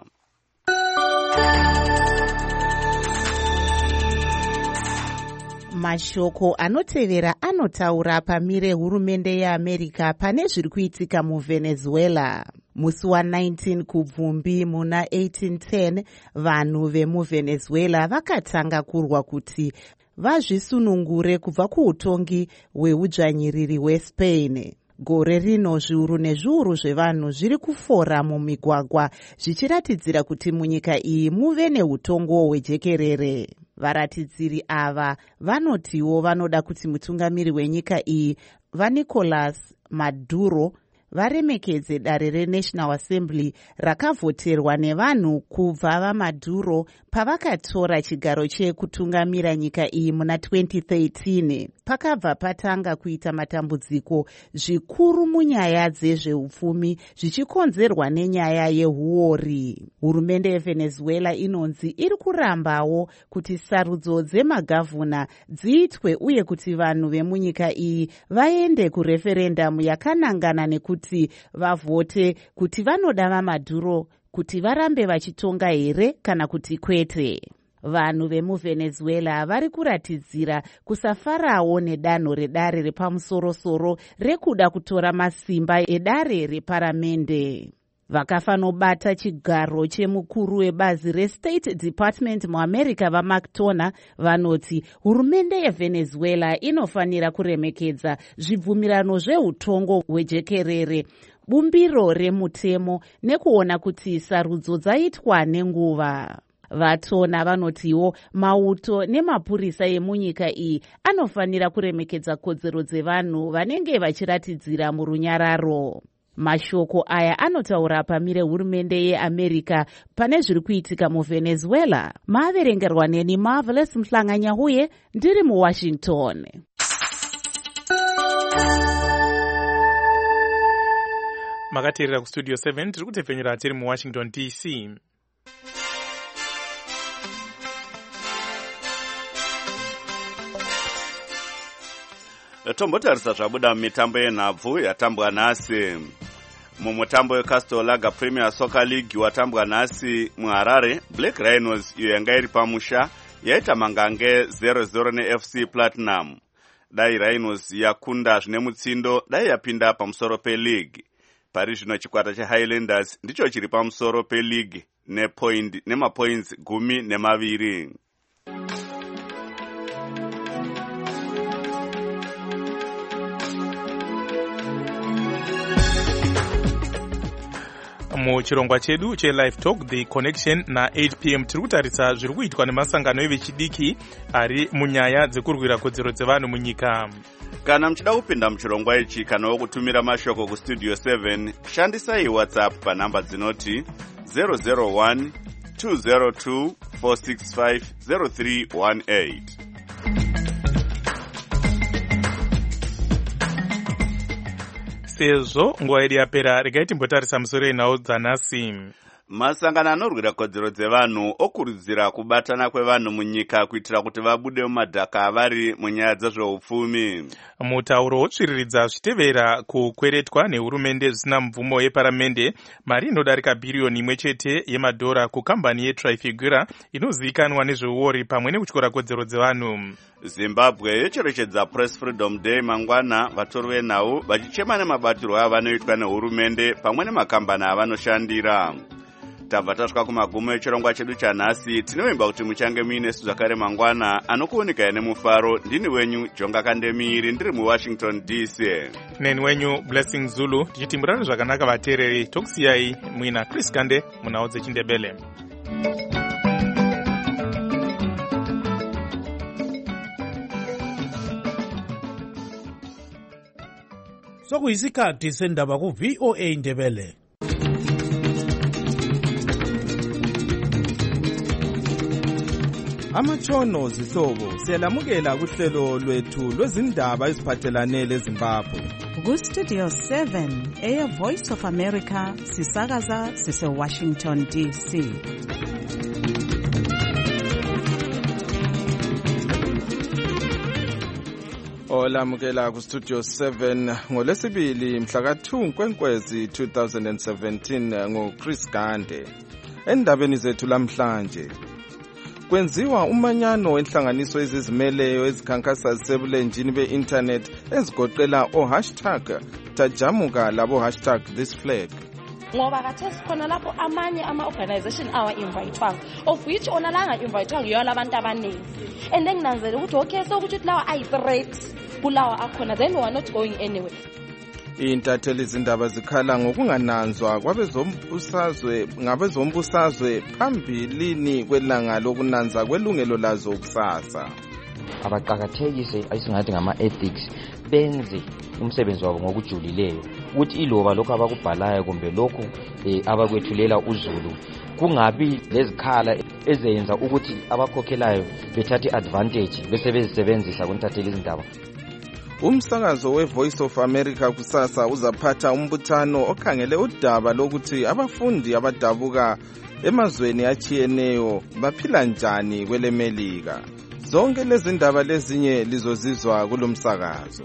B: Mashoko anotevera anotaura pamire hurumende yeAmerica pane zviri kuitika muVenezuela. Musi wa19 kubvumbi muna eighteen ten vanhu vemuVenezuela vakatanga kurwa kuti vazvisunungure kubva kuutongi hweudzvanyiriri hweSpain. Gore rino zviuru nezviuru zvevanhu zviri kufora mumigwagwa zvichiratidzira kuti munyika iyi muve neutongo hwejekerere. Varatidziri ava vanotiwo vanoda kuti mutungamiri wenyika iyi vaNicolas Maduro varemekedze dare reNational Assembly rakavhoterwa nevanhu kubva vaMaduro pavakatora chigaro chekutungamira nyika iyi muna twenty thirteen. Pakabva patanga kuita matambudziko zvikuru munyaya dzezveupfumi zvichikonzerwa nenyaya yehuori. Hurumende yeVenezuela inonzi iri kurambawo kuti sarudzo dzemagavhuna dziitwe uye kuti vanhu vemunyika iyi vaende kureferendamu yakanangana nekuti vavhote kuti vanoda vaMaduro kuti varambe vachitonga here kana kuti kwete. Vanhu vemuVenezuela vari kuratidzira kusafarawo nedanho redare repamusoro-soro rekuda kutora masimba edare reparamende. Vakafanobata chigaro chemukuru webazi reState Department muAmerica vaMcDonough vanoti hurumende yeVenezuela inofanira kuremekedza zvibvumirano zveutongo hwejekerere, bumbiro remutemo nekuona kuti sarudzo dzaitwa nenguva. Vatona vanotiwo mauto nemapurisa emunyika iyi anofanira kuremekedza kodzero dzevanhu vanenge vachiratidzira murunyararo. Mashoko aya anotaura pamire hurumende yeAmerica pane zviri kuitika muVenezuela. Maverengerwa neni Marvelous Muhlanganya uye ndiri muWashington.
D: Makateerera kuStudio seven tiri kutepfenyura tiri muWashington D C.
A: Tombotarisa zvabuda mumitambo yenhabvu yatambwa nhasi. Mumutambo weCastle Lager Premier Soccer League watambwa nhasi muHarare, Black Rhinos iyo yanga iri pamusha yaita mangange zero zero neF C Platinum. Dai Rhinos yakunda zvine mutsindo dai yapinda pamusoro peleague. Pari zvino chikwata cheHighlanders ndicho chiri pamusoro peleague nepoint nemapoints gumi nemaviri.
D: Muchirongwa chedu cheLive Talk The Connection na eight p m tiri kutarisa zviri kuitwa nemasangano evechidiki ari munyaya dzekurwira kodzero dzevanhu munyika.
A: Kana muchida kupinda muchirongwa ichi kana kutumira mashoko kuStudio seven, shandisai WhatsApp panhamba dzinoti zero zero one two zero two four six five zero three one eight.
D: Sezvo nguva yedu yapera regai timbotarisa musoro yenhau dzanhasi.
A: Masangano anorwira kodzero dzevanhu okurudzira kubatana kwevanhu munyika kuitira kuti vabude mumadhaka avari munyaya dzezveupfumi.
D: Mutauro wotsviriridza zvitevera kukweretwa nehurumende zvisina mvumo yeparamende mari inodarika bhiriyoni imwe chete yemadhora kukambani yeTrafigura inozivikanwa nezveuori pamwe nekutyora kodzero dzevanhu.
A: Zimbabwe yocherechedza Press Freedom Day mangwana, vatori venhau vachichema nemabatirwo avanoitwa nehurumende pamwe nemakambani avanoshandira. Tabva tasvika kumagumo echirongwa chedu chanhasi. Tinovimba kuti muchange muine zvakare mangwana anokuoneka nemufaro. Ndini wenyu Jonga Kandemiri ndiri muWashington D C.
D: Neni wenyu Blessing Zulu tichiti murare zvakanaka vateereri. Tokusiyai muina Chris Kande munhau dzechindebele.
Q: Sokuyisikhathi sendaba ku V O A Ndebele.
R: Amatshono zihlobo siyalamukela kuhlelo lwethu lwezindaba eziphathelane leZimbabwe.
S: Ku Studio seven eya Voice of America sisakaza sise Washington D C.
R: Olamukela ku Studio seven ngolesibili mhla ka two Nkwenkwezi two thousand seventeen ngo Chris Gande. Endabeni zethu lamhlanje kwenziwa umanyano wenhlanganiso ezizimeleyo ezikhankasa zisebulenjini be-internet ezigoqela o hashtag tajamuka labo hashtag this flag.
T: Ngoba kathesi khona lapho amanye ama-organization awa-invayithwanga of which ona la nga-invayithwanga yiyo labantu abaningi and then nginanzela ukuthi okay sokuthi lawa ayi-threat kulawa akhona then we are not going anywhere.
R: Intatheli izindaba zikhala ngokungananzwa kwabezombusazwe ngabezombusazwe phambilini kwelanga lokunanza kwelungelo lazo kusasa.
U: Abaqhakathekise ayisingathi ngama-ethics benze umsebenzi wabo ngokujulileyo ukuthi iloba lokho abakubhalayo kumbe lokho eh, abakwethulela uzulu kungabi lezikhala ezenza ukuthi abakhokhelayo bethathe advantage bese bezisebenzisa kuntatheli izindaba.
R: Umsakazo weVoice of America kusasa uzaphatha umbuthano okhangele udaba lokuthi abafundi abadabuka emazweni achiyeneyo baphila njani kwelemelika. Zonke lezi ndaba lezinye lizozizwa kulomsakazo.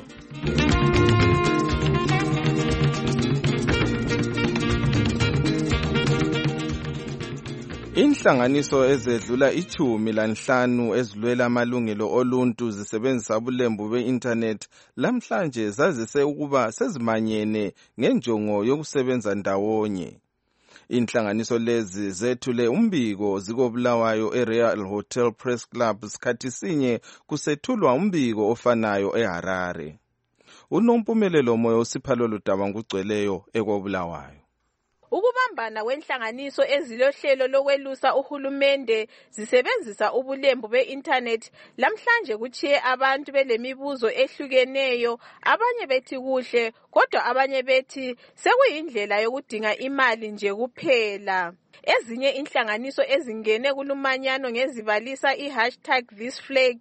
R: Inhlanganiso ezedlula ichumi lanhlanu ezilwela amalungelo oluntu zisebenzisa ubulembu be-internet lamhlanje zazise ukuba sezimanyene ngenjongo yokusebenza ndawonye. Inhlanganiso lezi zethule umbiko zikobulawayo eRoyal Hotel Press Club sikhathi sinye kusethulwa umbiko ofanayo eHarare. Unompumelelo moyo usiphalwa ludaba ngugcweleyo ekobulawayo.
V: Ukubambana kwenhlanganiso ezilohlelo lokwelusa uhulumende zisebenzisa ubulembu be-internet lamhlanje kuchiye abantu belemibuzo ehlukeneyo, abanye bethi kuhle kodwa abanye bethi sekuyindlela yokudinga imali nje kuphela. Ezinye inhlanganiso ezingene kulumanyano ngezibalisa i-hashtag this flag,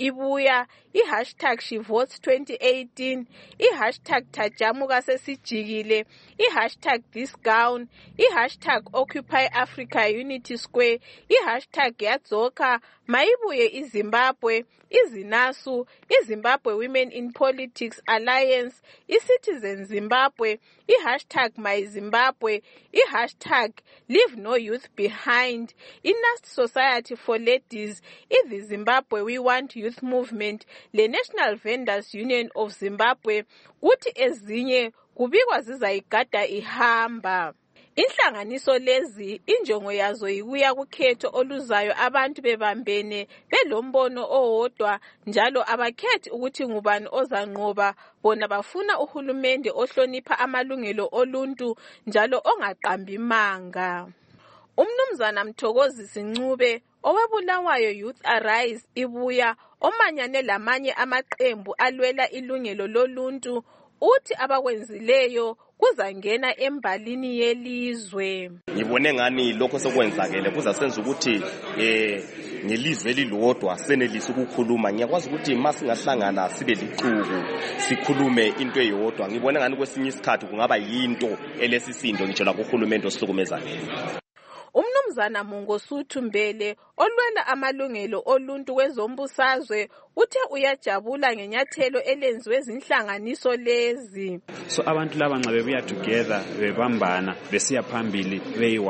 V: ibuya i-hashtag she votes twenty eighteen, i-hashtag tajamuka sesijikile, i-hashtag this gown, i-hashtag occupy Africa unity square, i-hashtag yadzoka mayibuye iZimbabwe, izinasu, iZimbabwe women in politics alliance, i-citizen Zimbabwe, i-hashtag my Zimbabwe, i-hashtag leave no youth behind, i-Nast Society for Ladies, i-The Zimbabwe We Want Youth Movement, le-National Vendors Union of Zimbabwe, kuthi ezinye kubikwa zizayigada ihamba. Inhlanganiso lezi injongo yazo yikuya kukhetho oluzayo abantu bebambene belombono owodwa njalo abakhethi ukuthi ngubani ozanqoba, bona bafuna uhulumende ohlonipha amalungelo oluntu njalo ongaqambi imanga. Umnumzana Mthokozisi Ncube owebulawayo Youth Arise ibuya omanyane lamanye amaqembu alwela ilungelo loluntu uthi abakwenzileyo kuzangena embalini yelizwe.
W: Ngibone ngani lokho sokwenzakele kuzasenza ukuthi eh ngelizwe elilodwa senelisa ukukhuluma. Ngiyakwazi ukuthi masingahlangana sibe licuku sikhulume into eyodwa. Ngibone ngani kwesinye isikhathi kungaba yinto elesisindo ngitsho la kuhulumende osihlukumezayo.
V: Umnumzana Mongosuthu Mbele olwela amalungelo oluntu kwezombusazwe uthe uyajabula ngenyathelo elenziwe zinhlanganiso lezi.
C: So abantu laba nxa bebuya together bebambana besiya phambili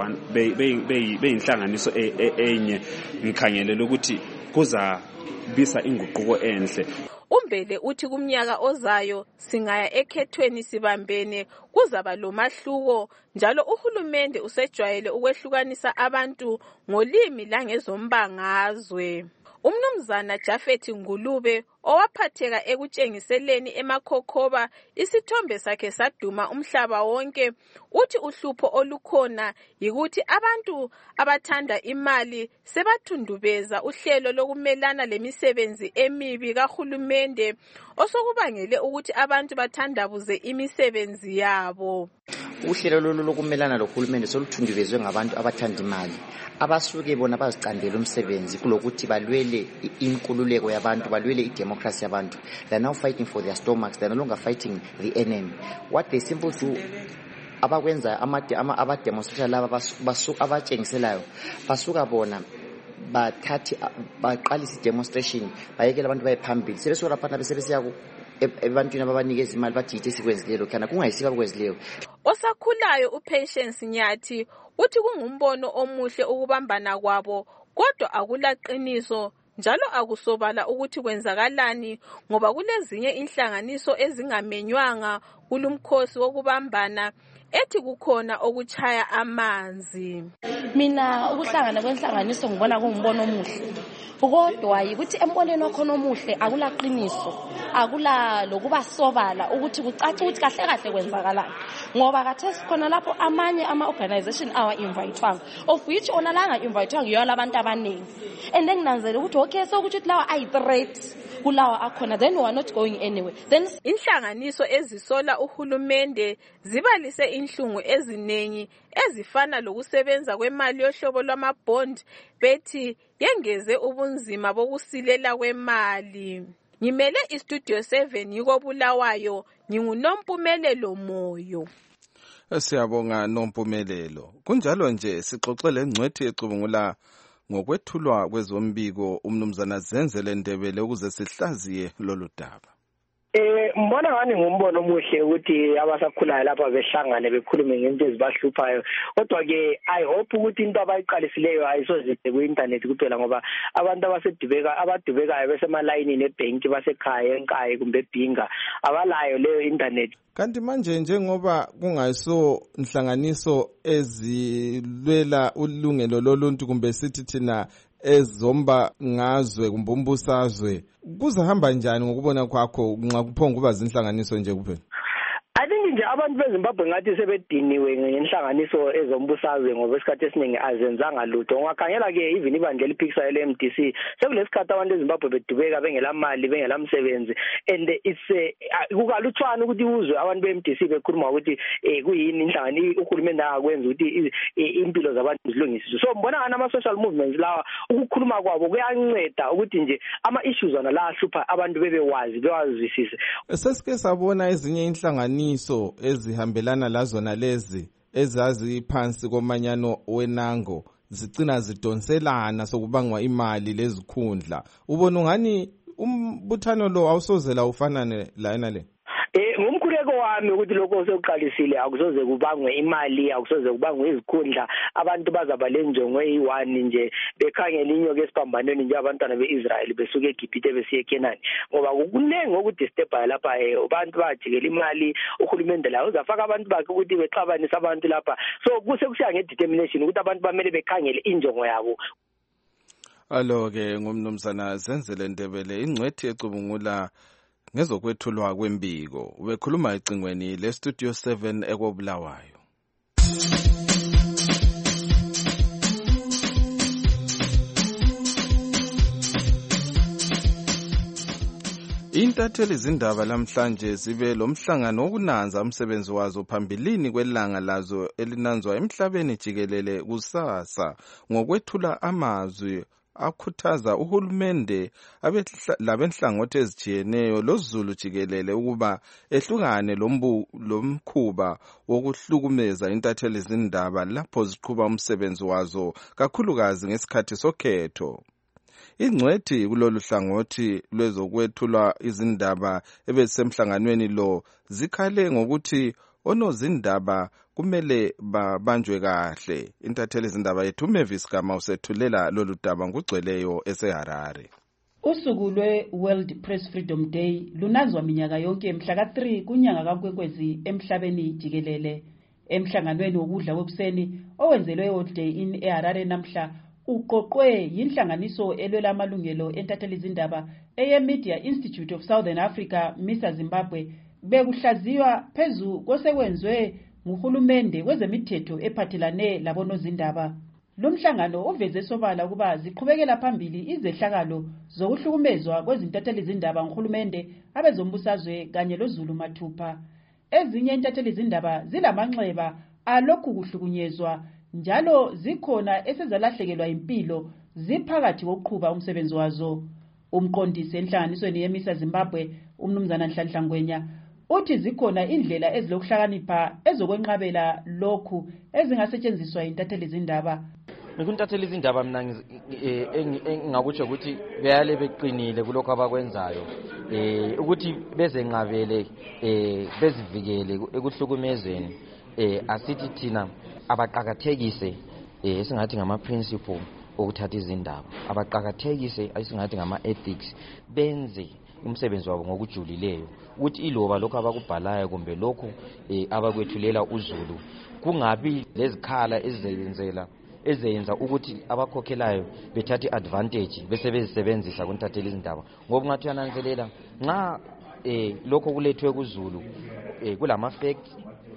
C: beyinhlanganiso enye ngikhangelela ukuthi kuza bisa inguquko enhle.
V: Umbele uthi kumnyaka ozayo singaya ekhethweni sibambene kuzaba lomahluko njalo uhulumende usejwayele ukwehlukanisa abantu ngolimi langezombangazwe. Umnumzana Jafet Ngulube owaphatheka ekutshengiseleni emakhokhoba isithombe sakhe saduma umhlaba wonke uthi uhlupho olukhona yikuthi abantu abathanda imali sebathundubeza uhlelo lokumelana lemisebenzi emibi kahulumende osokubangele ukuthi abantu bathandabuze imisebenzi yabo.
E: Uhlelo lolu lokumelana lohulumende soluthundubezwe ngabantu abathanda imali abasuke bona bazicandela umsebenzi kulokuthi balwele inkululeko yabantu balwele idemocracy yabantu. They are now fighting for their stomachs. They are no longer fighting the enemy. What they simply do abakwenza ama demonstration laba basuka abatshengiselayo basuka bona bathathi baqalisa demonstration bayekela abantu bayephambili sebesola lapha besebesiya ebantwini ababanikeza imali bathi sikwenzileyo kana kungayisika kwenzileyo.
V: Osakhulayo uPatience Nyathi uthi kungumbono omuhle ukubambana kwabo kodwa akulaqiniso njalo akusobala ukuthi kwenzakalani ngoba kulezinye inhlanganiso ezingamenywanga kulumkhosi wokubambana ethi kukhona okuchaya amanzi.
T: Mina ukuhlangana kwenhlanganiso ngibona kungumbono omuhle kodwa yikuthi emboneni okhona omuhle akulaqiniso akula lokuba sobala ukuthi kucace ukuthi kahle kahle kwenzakalani ngoba kathesi khona lapho amanye ama organization awa invitewanga of which onalanga invitewanga yiyo labantu abaningi and nginanzela ukuthi okay so ukuthi lawa ayi threat kulawa akhona then we are not going anywhere. Then
V: inhlanganiso ezisola uhulumende zibalise inhlungu eziningi ezifana lokusebenza kwemali yohlobo lwamabond bethi yengeze ubunzima bokusilela kwemali. Ngimele istudio seven yiko Bulawayo nginguNompumelelo Moyo.
R: Siyabonga Nompumelelo. Kunjalo nje sixoxele ngcwethi ecubungula ngokwethulwa kwezombiko umnumzana Zenzele Ndebele ukuze sihlaziye lolu daba.
G: Eh mbona ngani ngumbono omuhle ukuthi abasakhulayo lapha behlangane bekhulume ngento ezibahluphayo kodwa ke I hope ukuthi into abayiqalisileyo ayisozide ku internet kuphela ngoba abantu abasedubeka abadubekayo besemalayini nebank basekhaya enkayi kumbe ebhinga abalayo leyo internet.
R: Kanti manje njengoba kungayiso inhlanganiso ezilwela ulungelo loluntu kumbe sithi thina ezomba ngazwe kumbe umbusazwe kuzahamba njani ngokubona kwakho nxa kuphonga kuba zinhlanganiso nje kuphela?
G: I think nje abantu beZimbabwe ngathi sebediniwe ngenhlanganiso ezombusazwe ngoba isikhathi esiningi azenzanga lutho. Ungakhangela ke even ibandla eliphikisa le M D C sekulesikhathi abantu eZimbabwe bedubeka bengela mali bengela msebenzi and it's kukaluthwana ukuthi uzwe abantu be M D C bekhuluma ukuthi kuyini inhlangano uhulumende akwenza ukuthi impilo zabantu zilungiswe. So mbona ngana ama social movements lawa ukukhuluma kwabo kuyanceda ukuthi nje ama issues ana la hlupha abantu bebewazi bewazisise.
R: Sesike sabona ezinye inhlangano iso ezihambelana lazona lezi ezazi phansi komanyano wenango zicina zidonselana sokubangwa imali lezikhundla. Ubona ngani umbuthano lo awusozela ufanane lana le?
G: Eh ngumkhuleko wami ukuthi lokho sokuqalisile akusoze kubangwe imali akusoze kubangwe izikhundla abantu bazaba lenjongo eyi-one nje bekhangela inyoka esiphambanweni nje abantwana beIsrael besuke eGibhite besiye eKenani ngoba kunengi okudisturbayo lapha abantu bajikela imali uhulumende la uzafaka abantu bakhe ukuthi bexabanisa abantu lapha so kuse kusiya ngedetermination ukuthi abantu bamele bekhangele injongo yabo.
R: Alo ke ngumnumzana Zenzele Ndebele ingcwethi ecubungula ngezokwethulwa kwembiko ubekhuluma ecingweni le Studio seven ekobulawayo. Intatheli zindaba lamhlanje zibe lomhlangano wokunanza umsebenzi wazo phambilini kwelanga lazo elinanzwa emhlabeni jikelele kusasa ngokwethula amazwi akhuthaza uhulumende labenhlangothi ezijiyeneyo lozulu jikelele ukuba ehlukane lomkhuba wokuhlukumeza intatheli zindaba lapho ziqhuba umsebenzi wazo kakhulukazi ngesikhathi sokhetho. Ingcwethi kulolu hlangothi lwezokwethula izindaba ebezisemhlanganweni lo zikhale ngokuthi onozindaba kumele babanjwe kahle. Intatheli zindaba yethu Mavis Gama usethulela lolu daba ngugcweleyo eseHarare.
F: Usuku lwe-World Press Freedom Day lunazwa minyaka yonke mhla ka three kunyanga kaNkwenkwezi emhlabeni jikelele. Emhlanganweni wokudla wekuseni owenzelwe i-World Day in eHarare namhla uqoqwe yinhlanganiso elwela amalungelo entatheli zindaba eye-Media Institute of Southern Africa MISA Zimbabwe bekuhlaziywa phezu kosekwenzwe nguhulumende wezemithetho ephathelane labonozindaba. Lumhlangano uveze sobala ukuba ziqhubekela phambili izehlakalo zokuhlukumezwa kwezintatheli zindaba nguhulumende abezombusazwe kanye lozulu mathupha. Ezinye intatheli zindaba zilamanxeba alokhu kuhlukunyezwa njalo zikhona esezalahlekelwa impilo ziphakathi kokuqhuba umsebenzi wazo. Umqondisi enhlanganisweni yeMISA Zimbabwe umnumzana Nhlanhla Ngwenya uthi zikhona indlela ezilokuhlakanipha ezokwenqabela lokhu ezingasetshenziswa intatheli zindaba.
U: Ngikuntatheli izindaba mina engakutsho ukuthi beyale beqinile kulokho abakwenzayo eh ukuthi bezenqabele eh bezivikele ekuhlukumezweni eh asithi thina abaqhakathekise eh esingathi ngama principle okuthatha izindaba abaqhakathekise esingathi ngama ethics benze umsebenzi wabo ngokujulileyo ukuthi iloba lokho abakubhalayo kumbe lokho eh abakwethulela uzulu kungabi lezikhala ezenzela ezenza ukuthi abakhokhelayo bethathe advantage bese bezisebenzisa kuntatheli izindaba ngoba ngathi yananzelela nxa eh lokho kulethwe kuzulu eh kulama facts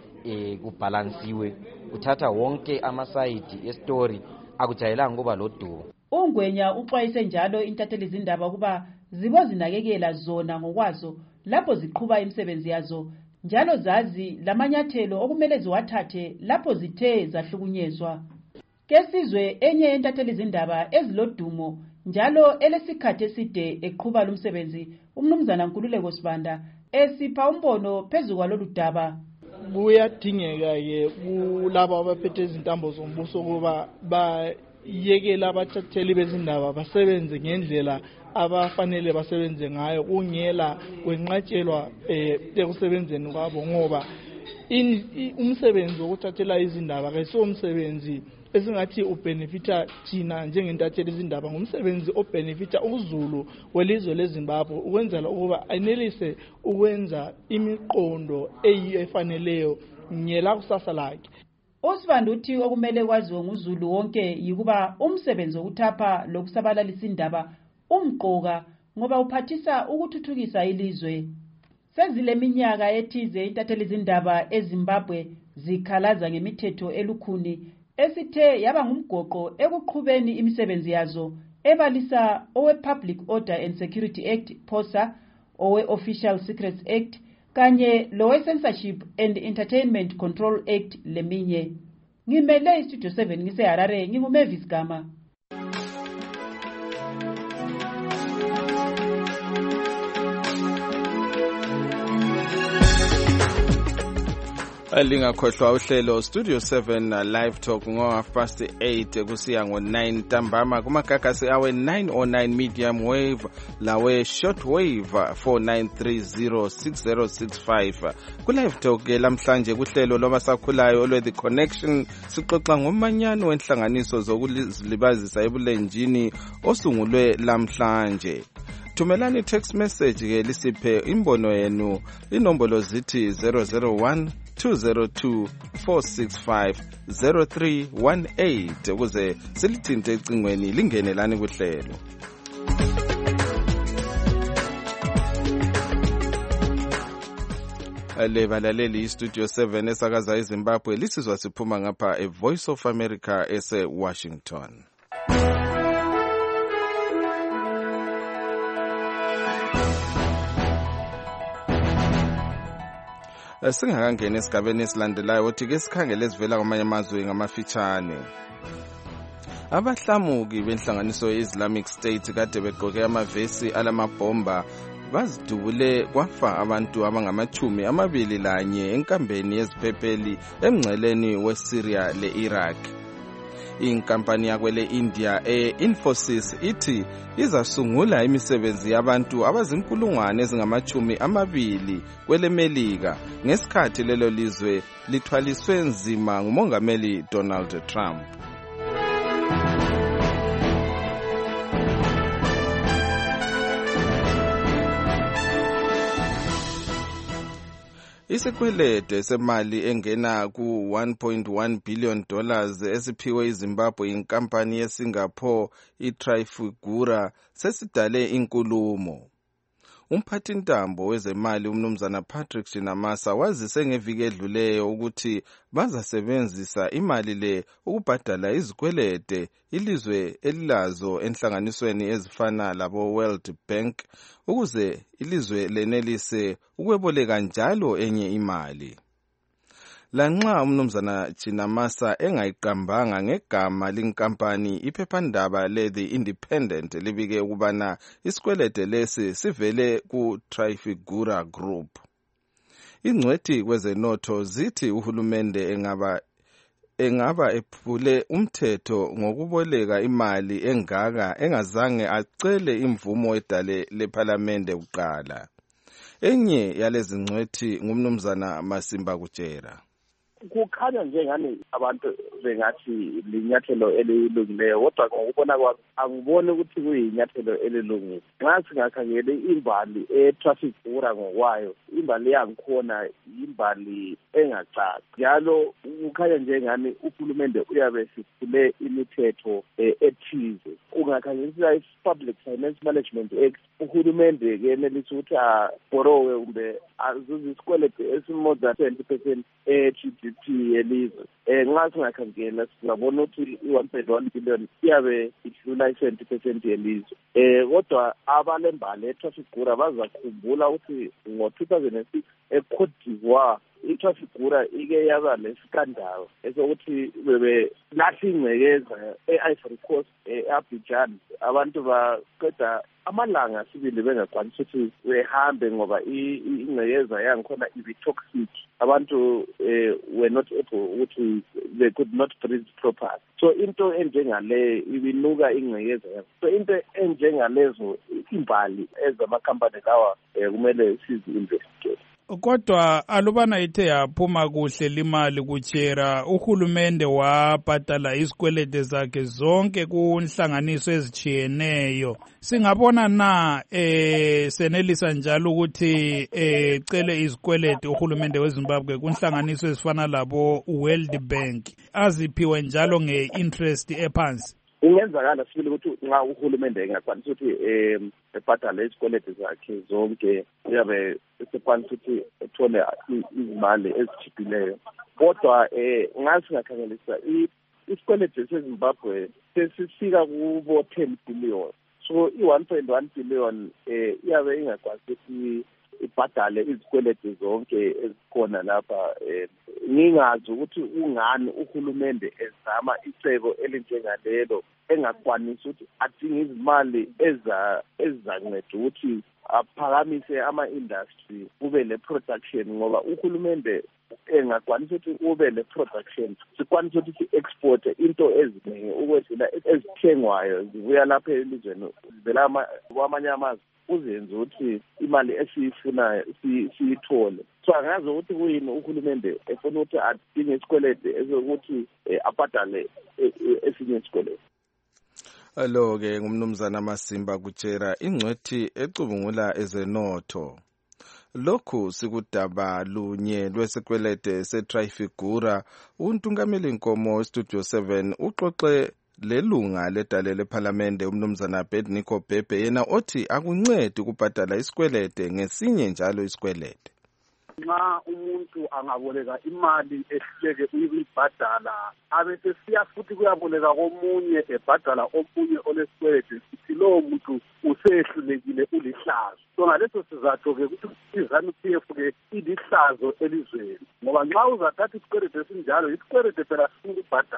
U: eh kubalansiwe uthatha wonke ama side e story akujayelanga kuba lodumo.
F: Ungwenya uxwayise njalo intatheli izindaba ukuba zibo zinakekela zona ngokwazo lapho ziqhuba imisebenzi yazo njalo zazi lamanyathelo okumele ziwathathe lapho zithe zahlukunyezwa. Kesizwe enye intatheli izindaba ezilodumo njalo elesikhathi eside eqhuba lumsebenzi umnumzana Nkululeko Sibanda esipha umbono phezu kwalolu daba.
H: Kuyadingeka ke kulabo abaphethe izintambo zombuso kuba bayekela abathatheli bezindaba basebenze ngendlela abafanele basebenze ngayo kungela kwenqatshelwa ekusebenzeni kwabo ngoba umsebenzi wokuthathela izindaba ke so umsebenzi esingathi ubenefita thina njengentatheli izindaba ngumsebenzi obenefita uzulu welizwe leZimbabwe ukwenzela ukuba anelise ukwenza imiqondo eyifaneleyo ngela kusasa lakhe.
F: Usibanda uthi okumele kwaziwe nguzulu wonke yikuba umsebenzi wokuthapha lokusabalalisa indaba umqoka ngoba uphathisa ukuthuthukisa ilizwe. Sezile minyaka ethize intatheli izindaba eZimbabwe zikhalaza ngemithetho elukhuni esithe yaba ngumgoqo ekuqhubeni imisebenzi yazo ebalisa owe Public Order and Security Act POSA, owe Official Secrets Act kanye lowe Censorship and Entertainment Control Act leminye. Ngimele iStudio seven ngiseHarare nginguMavis Gama.
R: Lingakhohlwa uhlelo Studio seven live talk ngo half past eight kusiya ngo nine ntambama kumagagasi awe nine oh nine medium wave lawe short wave four nine three zero six zero six five. Ku live talk lamhlanje kuhlelo lobasakhulayo olwe The Connection sixoxa ngomanyano wenhlanganiso zokuzilibazisa ebulenjini osungulwe lamhlanje. Thumelani text message ke lisiphe imbono yenu inombolo zithi zero zero one two zero two four six five zero three one eight ukuze silithinte ecingweni lingene lani kuhlelo. Ale balaleli iStudio seven esakaza eZimbabwe lisizwa siphuma ngapha e Voice of America ese Washington. Singakangena esigabeni esilandelayo uthi ke sikhangele sivela kwamanye amazwe ngamafitshane. Abahlamuki benhlanganiso ye-Islamic State kade begqoke amavesi alamabhomba bazidubule kwafa abantu abangamachumi amabili lanye enkambeni yeziphepheli emngceleni weSyria le-Iraq. Inkampani yakwele India e-Infosys ithi izasungula imisebenzi yabantu abazinkulungwane ezingamachumi amabili kwele Melika ngesikhathi lelo lizwe lithwaliswe nzima ngumongameli Donald Trump. Isikwelede semali engena ku one point one billion dollars esiphiwe iZimbabwe inkampani yeSingapore iTrafigura sesidale inkulumo. Umphathintambo wezemali umnumzana Patrick Chinamasa wazise ngeviki edluleyo ukuthi bazasebenzisa imali le ukubhadala izikwelede ilizwe elilazo enhlanganisweni ezifana labo World Bank ukuze ilizwe lenelise ukweboleka njalo enye imali. Lanxa umnumzana Chinamasa engayiqambanga ngegama lenkampani, iphephandaba le-The Independent libike ukubana isikwelede lesi sivele ku-Trafigura Group. Ingcwethi kwezenotho zithi uhulumende engaba engaba ephule umthetho ngokuboleka imali engaka engazange acele imvumo edale lePhalamende kuqala. Enye yalezi ngcwethi ngumnumzana Masimba Kutshera.
I: Kukhanya njengani abantu bengathi linyathelo elilungileyo, kodwa ngokubona kwami angiboni ukuthi kuyinyathelo elilungile. Nxa singakhangele imbali eTrafigura ngokwayo, imbali yangikhona imbali engacaci. Njalo kukhanya njengani uhulumende uyabe siphule imithetho ethize. Ungakhangelisisa i-Public Finance Management Act, uhulumende kenelisa ukuthi aborowe kumbe azuze isikwelede esi-more than twenty percent e-G D P yelizwe. Eh nxa singakhangela singabona ukuthi i-one point one billion iyabe idlula i-twenty percent yelizwe. Eh kodwa abalembali eTrafigura bazakhumbula ukuthi ngo-two thousand six eCote d'Ivoire iTrafigura ike yaba lesikandalo esokuthi bebe lathi ingcekeza e-Ivory Coast e-Abidjan, abantu baqeda amalanga sibili bengakwanisi ukuthi behambe ngoba ingcekeza yangikhona ibi-toxic. Abantu were not able ukuthi they could not breathe properly. So into enjengale ibinuka ingcekeza. So into enjengalezo imbali ezamakhampani lawa kumele sizi-investigate.
J: Kodwa alubana ithe yaphuma kuhle limali Kutshera, uhulumende wabhadala isikwelede zakhe zonke kunhlanganiso ezijiyeneyo. Singabona na eh senelisa njalo ukuthi eh cele izikwelede uhulumende weZimbabwe kunhlanganiso ezifana labo World Bank aziphiwe njalo nge-interest ephansi.
I: Ingenzakala sibili ukuthi nxa uhulumende engakwanisa ukuthi eh ebhadale izikwelede zakhe zonke uyabe esephansi ukuthi ethole izimali ezitshiphileyo. Kodwa eh nxa singakhangelisa isikwelede seZimbabwe sesifika kubo ten billion. So i-one point one billion eh iyabe ingakwanisi ukuthi ibhadale izikwelede zonke ezikhona lapha. eh Ngingazi ukuthi ungani uhulumende ezama icebo elinjengalelo engakwanisi ukuthi adinge izimali eza ezanceda ukuthi aphakamise ama-industry kube le-production, ngoba uhulumende engakwanisa ukuthi ube le-production sikwanisa ukuthi si-export into eziningi ukwedlula ezithengwayo zibuya lapha elizweni zivela kwamanye amazwe uzenze ukuthi imali esiyifunayo siyithole. So angazi ukuthi kuyini uhulumende efuna ukuthi adinge isikwelede esokuthi abhadale esinye isikwelede.
R: Alo-ke ngumnumzana Masimba Kutshera, ingcwethi ecubungula ezenotho. Lokhu sikudaba lunye lwesikwelede seTrafigura. Untungameli Nkomo weStudio seven uxoxe lelunga ledale lePhalamende umnumzana Bednicko Bhebhe, yena othi akuncedi ukubhadala isikwelede ngesinye njalo isikwelede.
K: Nxa umuntu angaboleka imali ehluleke ukuyibhadala abese siya futhi kuyaboleka komunye ebhadala omunye olesikwelede, sithi lowo muntu usehlulekile ulihlazo. So ngaleso sizatho-ke ukuthi iZANU P F-ke ilihlazo elizweni, ngoba nxa uzathatha isikwelede esinjalo isikwelede phela sifuna ukubhadala.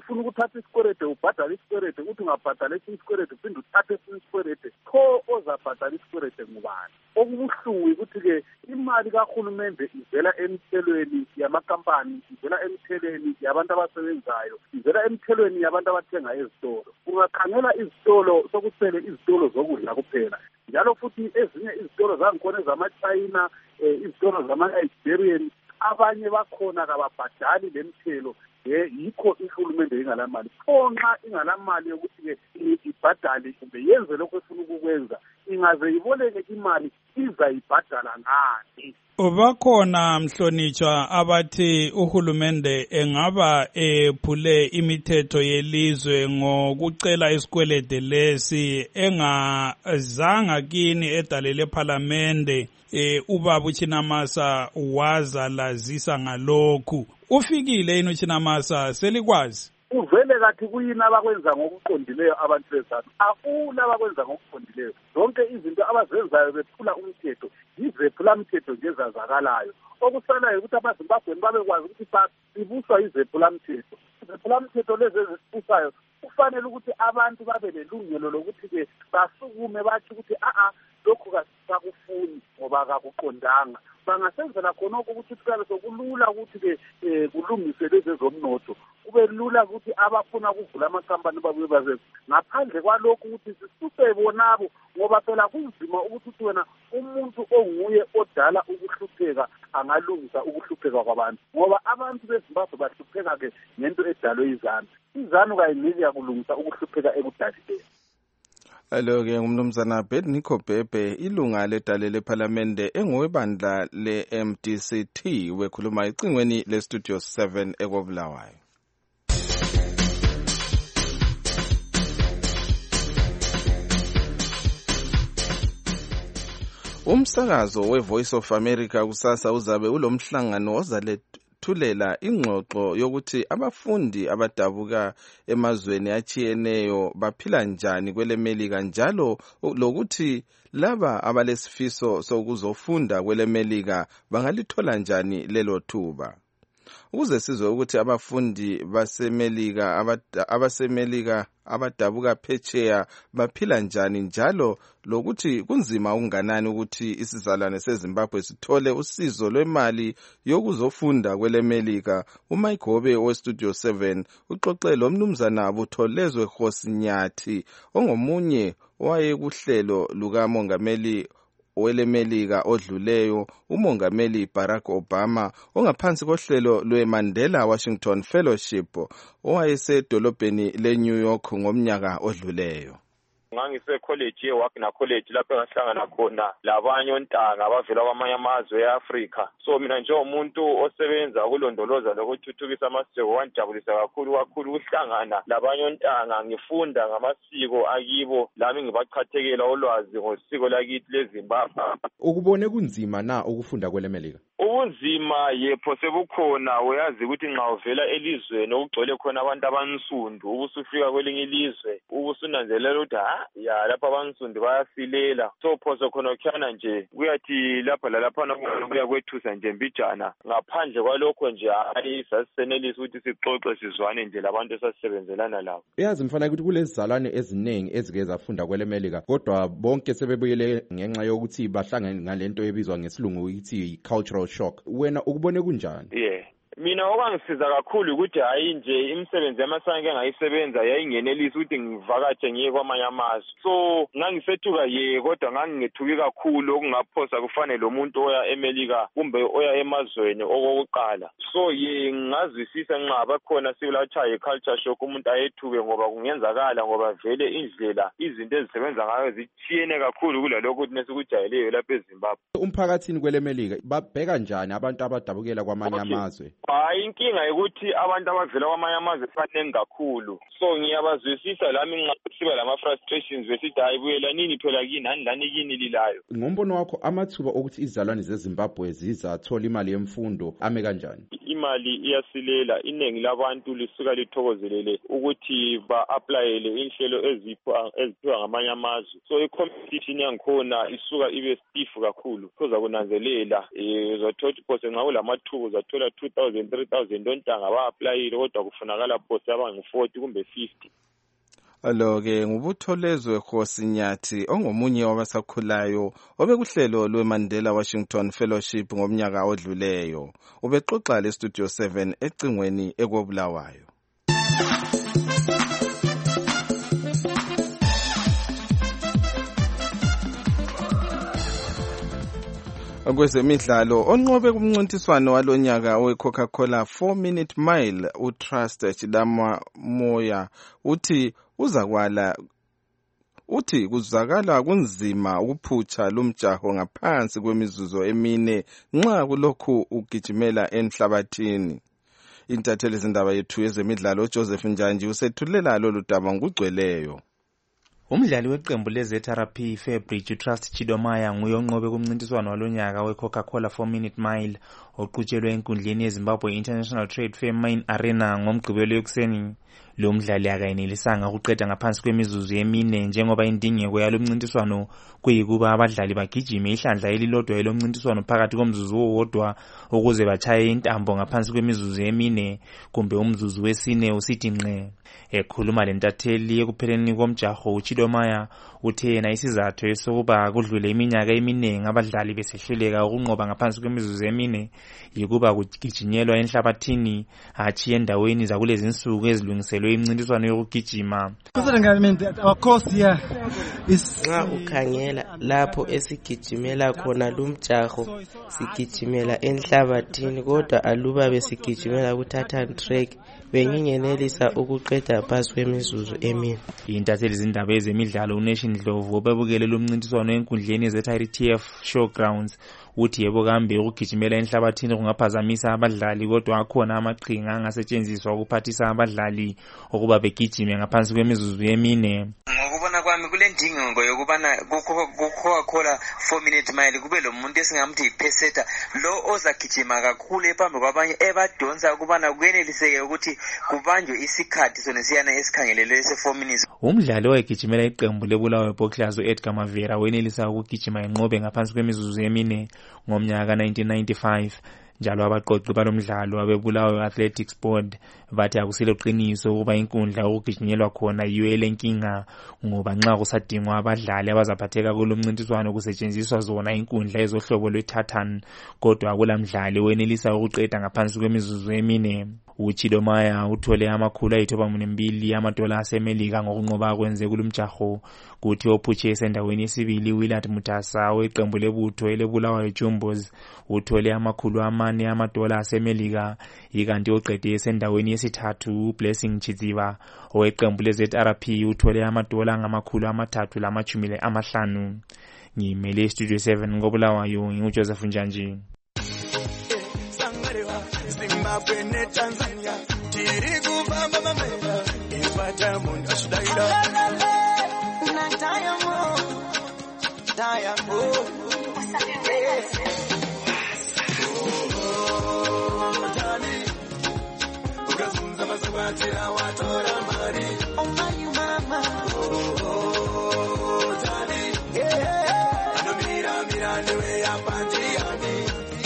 K: ufuna ukuthatha isikwelede ubhadale isikwelede ukuthi ungabhadala esinye isikwelede uphinde uthathe esinye isikwelede pho ozabhadala isikwelede ngubani. Okubuhlungu ukuthi-ke imali kahulumende ivela emithelweni yamakampani, ivela emithelweni yabantu abasebenzayo, ivela emithelweni yabantu abathenga ezitolo. Ungakhangela izitolo sokusele izitolo zokudla kuphela, njalo futhi ezinye izitolo zangikhona ezama-China, eh, izitolo zama-Nigerian, abanye bakhona kababhadali le mthelo. Yikho ihulumende ingalamali. Pho nxa ingalamali yokuthi-ke ibhadale kumbe yenze lokho efuna ukukwenza, ingaze iboleke imali izayibhadala ngani?
J: Bakhona mhlonitshwa abathi uhulumende engaba ephule imithetho yelizwe ngokucela isikwelede lesi engazanga kini edalele parliamente. Eh, ubaba uChinamasa waza lazisa ngalokhu. Ufikile yini uChinamasa selikwazi?
K: Uvele kathi kuyini abakwenza ngokuqondileyo abantu bezanu. Akula abakwenza ngokuqondileyo. Zonke izinto abazenzayo bephula umthetho, yizephula mthetho nje ezazakalayo. Okusalayo ukuthi abaZimbabweni babekwazi ukuthi sibuswa yizephula mthetho. Izephula mthetho lezi ezibusayo kufanele ukuthi abantu babe lelungelo lokuthi-ke basukume bathi ukuthi a-a lokhu kasakufuni ngoba kakuqondanga. Bangasenzela khonokho ukuthi kuqale sokulula ukuthi-ke um kulungiswe lezi ezomnotho. Kube lula ukuthi abafuna ukuvula amakampani babuye baze. Ngaphandle kwalokhu ukuthi sisuse bonabo, ngoba phela kunzima ukuthi uthi wena umuntu onguye odala ukuhlupheka angalungisa ukuhlupheka kwabantu, ngoba abantu beZimbabwe bahlupheka-ke ngento edalwe izanu. Izanu kayingeke yakulungisa ukuhlupheka ekudalileni.
R: Alo-ke ngumnumzana Bednicco Bhebhe, ilunga ledale lephalamende engowebandla le-M D C T, wekhuluma ecingweni le-Studio seven ekobulawayo. Umsakazo we-Voice of America kusasa uzabe ulomhlangano ozalethulela ingxoxo yokuthi abafundi abadabuka emazweni atshiyeneyo baphila njani kwele Melika, njalo lokuthi laba abalesifiso sokuzofunda kwele Melika bangalithola njani lelo thuba. Ukuze sizwe ukuthi abafundi basemelika abasemelika abadabuka phetsheya baphila njani, njalo lokuthi kunzima unganani ukuthi isizalwane seZimbabwe sithole usizo lwemali yokuzofunda kwele Melika, uMayigobe we-Studio seven uxoxe lomnumzana Butholezwe Khosinyathi ongomunye owayekuhlelo lukamongameli wele Melika odluleyo, umongameli Barack Obama, ongaphansi kohlelo lwe-Mandela Washington Fellowship owayesedolobheni le-New York ngomnyaka odluleyo.
L: Ngangise college yeWagner College lapho ngahlangana khona labanye ontanga abavela kwamanye amazwe eAfrika. So mina njengomuntu osebenza ukulondoloza lokuthuthukisa amasiko wanjabulisa kakhulu kakhulu ukuhlangana labanye ontanga, ngifunda ngamasiko akibo, lami ngibachathekela ulwazi ngosiko lakithi leZimbabwe.
M: Ukubone kunzima na ukufunda kwele Melika?
L: Ubunzima yepho sebukhona, uyazi ukuthi nxa uvela elizweni okugcwele khona abantu abansundu ubusufika kwelinye ilizwe ubusunanzelela ukuthi ha ya lapha abansundu bayasilela, so phoso khona kukhana nje kuyathi lapha lalaphana kuya kwethusa nje mbijana. Ngaphandle kwalokho nje hayi sasisenelisa ukuthi sixoxe sizwane nje labantu esasisebenzelana labo.
M: Uyazi mfana ukuthi kulezizalwane eziningi ezike zafunda kwele Melika, kodwa bonke sebebuyele ngenxa yokuthi bahlangene ngalento ebizwa ngesilungu ukuthi cultural shock. Wena ukubone kunjani?
L: Yeah. Mina okwangisiza kakhulu ukuthi hayi nje imisebenzi yamasanke engayisebenza yayingenelisa ukuthi ngivakatshe ngiye kwamanye amazwe. So ngangisethuka ye, kodwa ngangingethuki kakhulu okungaphosa kufane lo muntu oya eMelika kumbe oya emazweni okokuqala. So ye ngazwisisa nxa bakhona silachaye culture shock umuntu ayethuke ngoba kungenzakala, ngoba vele indlela izinto ezisebenza ngayo zithiyene kakhulu kulalokho ukuthi nesikujayeleyo lapha eZimbabwe.
M: Umphakathini kwele Melika babheka njani abantu abadabukela kwamanye amazwe?
L: Hayi, inkinga ukuthi abantu abavela kwamanye amazwe baningi kakhulu. So ngiyabazwisisa lami nxa siba lama frustrations besithi hayi buyela nini phela kini ani lani kini lilayo.
M: Ngombono wakho amathuba okuthi izizalwane zeZimbabwe zizathola imali yemfundo ame kanjani?
L: imali iyasilela iningi labantu lisuka lithokozelele ukuthi ba-aplayele inhlelo eziphiwa ngamanye amazwe. So i-competition yangikhona isuka ibe stiff kakhulu kuza kunanzelela um uzathola ukuthi phose nxa kulamathuba uzathola two thousand three thousand ontanga ba-aplayile kodwa kufunakala phose abangu-forty kumbe fifty.
R: Alo-ke ngubutholezwe Khosinyathi ongomunye wabasakhulayo obekuhlelo lwe-Mandela Washington Fellowship ngomnyaka odluleyo. Ubexoxa le-Studio seven ecingweni ekobulawayo. Kwezemidlalo onqobe kumncintiswano walonyaka we-Coca-Cola four minute mile uTrust Chidama Moya uthi uzakwala uthi kuzakala kunzima ukuphutsha lumjaho ngaphansi kwemizuzu emine nxa kulokhu ugijimela enhlabathini. Intatheli zindaba yethu yezemidlalo Joseph Njanji usethulela lolu daba ngugcweleyo.
N: Umdlali weqembu le-Z R P Fairbridge uTrust Chidomaya nguye onqobe kumncintiswano walonyaka we-Coca-Cola four minute mile oqhutshelwe enkundleni yeZimbabwe International Trade Fair Main Arena ngomgqibelo ekuseni. Lo mdlali akayenelisanga ukuqeda ngaphansi kwemizuzu emine njengoba indingeko yalo mncintiswano kuyikuba abadlali bagijime ihlandla elilodwa elomncintiswano phakathi komzuzu owodwa ukuze bachaye intambo ngaphansi kwemizuzu emine kumbe umzuzu wesine usithi nqe. Ekhuluma lentatheli ekupheleni komjaho uChidomaya uthe yena isizathu esokuba kudlule iminyaka eminingi abadlali besehluleka ukunqoba ngaphansi kwemizuzu emine yikuba kugijinyelwa enhlabathini hatshi endaweni zakulezi insuku ezilungiselwe imncintiswano yokugijima.
O: Nxa ukhangela lapho esigijimela khona lumjaho sigijimela enhlabathini kodwa aluba besigijimela ku-tartan track bengingenelisa ukuqeda phansi kwemizuzu emine.
N: Intatheli zindaba ezemidlalo uNation Dlovu obebukele lo mncintiswano enkundleni ze-Z R T F Showgrounds uthi yebo kambe ukugijimela enhlabathini kungaphazamisa abadlali kodwa akhona amaqhinga angasetshenziswa ukuphathisa abadlali ukuba begijime ngaphansi kwemizuzu emine.
P: Ngokubona kwami kule ndingo yokubana ku-Coca-Cola four minute mile kube lo muntu esingamthi ipeseta lo ozagijima kakhulu ephambi kwabanye ebadonsa ukubana kuyeneliseke ukuthi kubanjwe isikhathi sona siyana esikhangelelwe se-four minutes.
N: Umdlali owayegijimela iqembu lebulawayo Bocklers u-Edgar Mavera wenelisa ukugijima enqobe ngaphansi kwemizuzu emine ngomnyaka nineteen ninety-five. Njalo abaqoqi balomdlalo abebulawayo Athletics Board bathi akusilo qiniso ukuba inkundla okugijinyelwa khona yiyo elenkinga ngoba nxa kusadingwa abadlali abazaphatheka kulomncintiswano kusetshenziswa zona inkundla ezohlobo lwe-tartan kodwa akulamdlali wenelisa ukuqeda ngaphansi kwemizuzu emine. uChidomaya uthole amakhulu ayithoba mbili amadola asemelika ngokunqoba kwenze kulumjaho kuthi ophutshe esendaweni yesibili Willard Mutasa weqembu lebutho elebulawayo Jumbos uthole amakhulu amane amadola asemelika ikanti oqede esendaweni yesithathu Blessing Chidziva oweqembu le-Z R P uthole amadola ngamakhulu amathathu lamachumile amahlanu. Ngimele Studio seven ngobulawayo ngiuJoseph Njanji.
X: Zimbabwe ne Tanzania tiri kubamba mamela ipata mundu ashidaida na diamond diamond dali ukazunza masabati awatora mari omani mama dali anomira mira newe yapandiani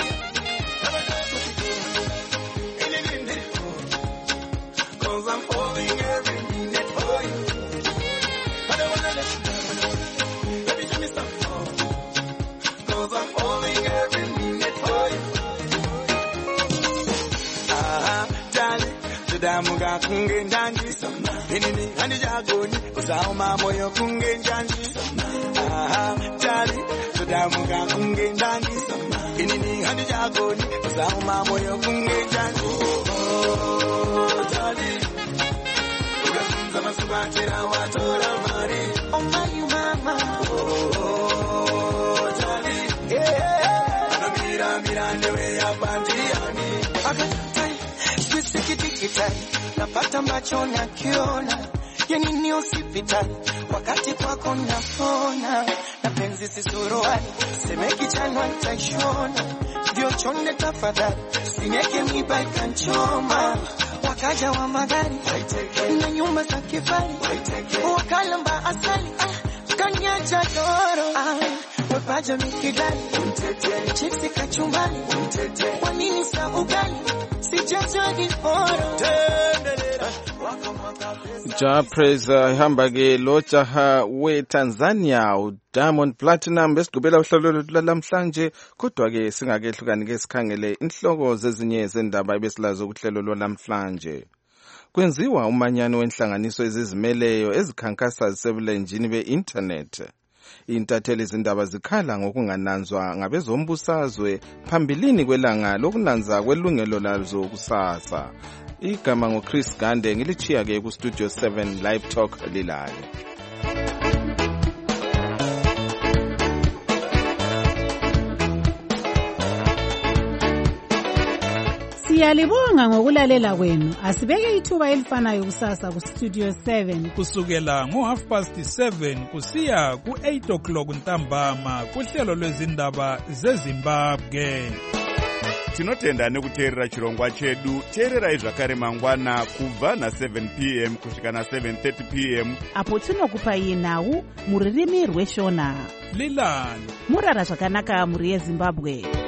X: I'm falling every minute for you. I don't wanna let you down. Let me do me some more. Cause I'm falling every minute for you. Ah, darling, tudamuga kunge ndanji. Inini handi jagoni, usauma moyo kunge njanji. Ah, darling, tudamuga kunge ndanji. Inini handi jagoni, usauma moyo kunge njanji. Oh, darling. Masubachira watora mari omani mama oh darling yeah anamira mira newe yapandiani akatai sikitikitani napata macho na kiona yani ni hospitali wakati kwako napona na penzi sisuruani semeki chanwa nitaishona hivyo chonde tafadhali, sineke miba ikanchoma. Wakaja wa magari na nyumba za kifari, wakalamba asali kanyacha doro. Wepaja mikidali chipsi kachumbali, kwa nini sa ugali sijajwa giporo.
R: Ja praise ihamba ke lo jaha we Tanzania u Diamond Platinum besigubela uhlelo lamhlanje, kodwa ke singakehlukani ke sikhangele inhloko zezinye zendaba ebesilazo kuhlelo lwamhlanje. Kwenziwa umanyano wenhlanganiso ezizimeleyo ezikhankasa zisebulenjini be-internet. Intatheli izindaba zikhala ngokungananzwa ngabezombusazwe phambilini kwelanga lokunanza kwelungelo lazo kusasa. Igama ngoChris Gande, ngilichiya ke ku Studio seven Live Talk Lilale.
A: Siyalibonga ngokulalela kwenu. Asibeke ithuba elifanayo kusasa ku Studio seven
J: kusukela ngo half past seven kusiya ku eight o'clock ntambama kuhlelo lwezindaba zeZimbabwe.
B: Tinotenda nekuteerera chirongwa chedu. Teererai zvakare mangwana kubva na seven p m kusvika na seven thirty p m
S: apo tinokupai nhau muririmi rweshona.
J: Lilani
S: murara zvakanaka muri yeZimbabwe.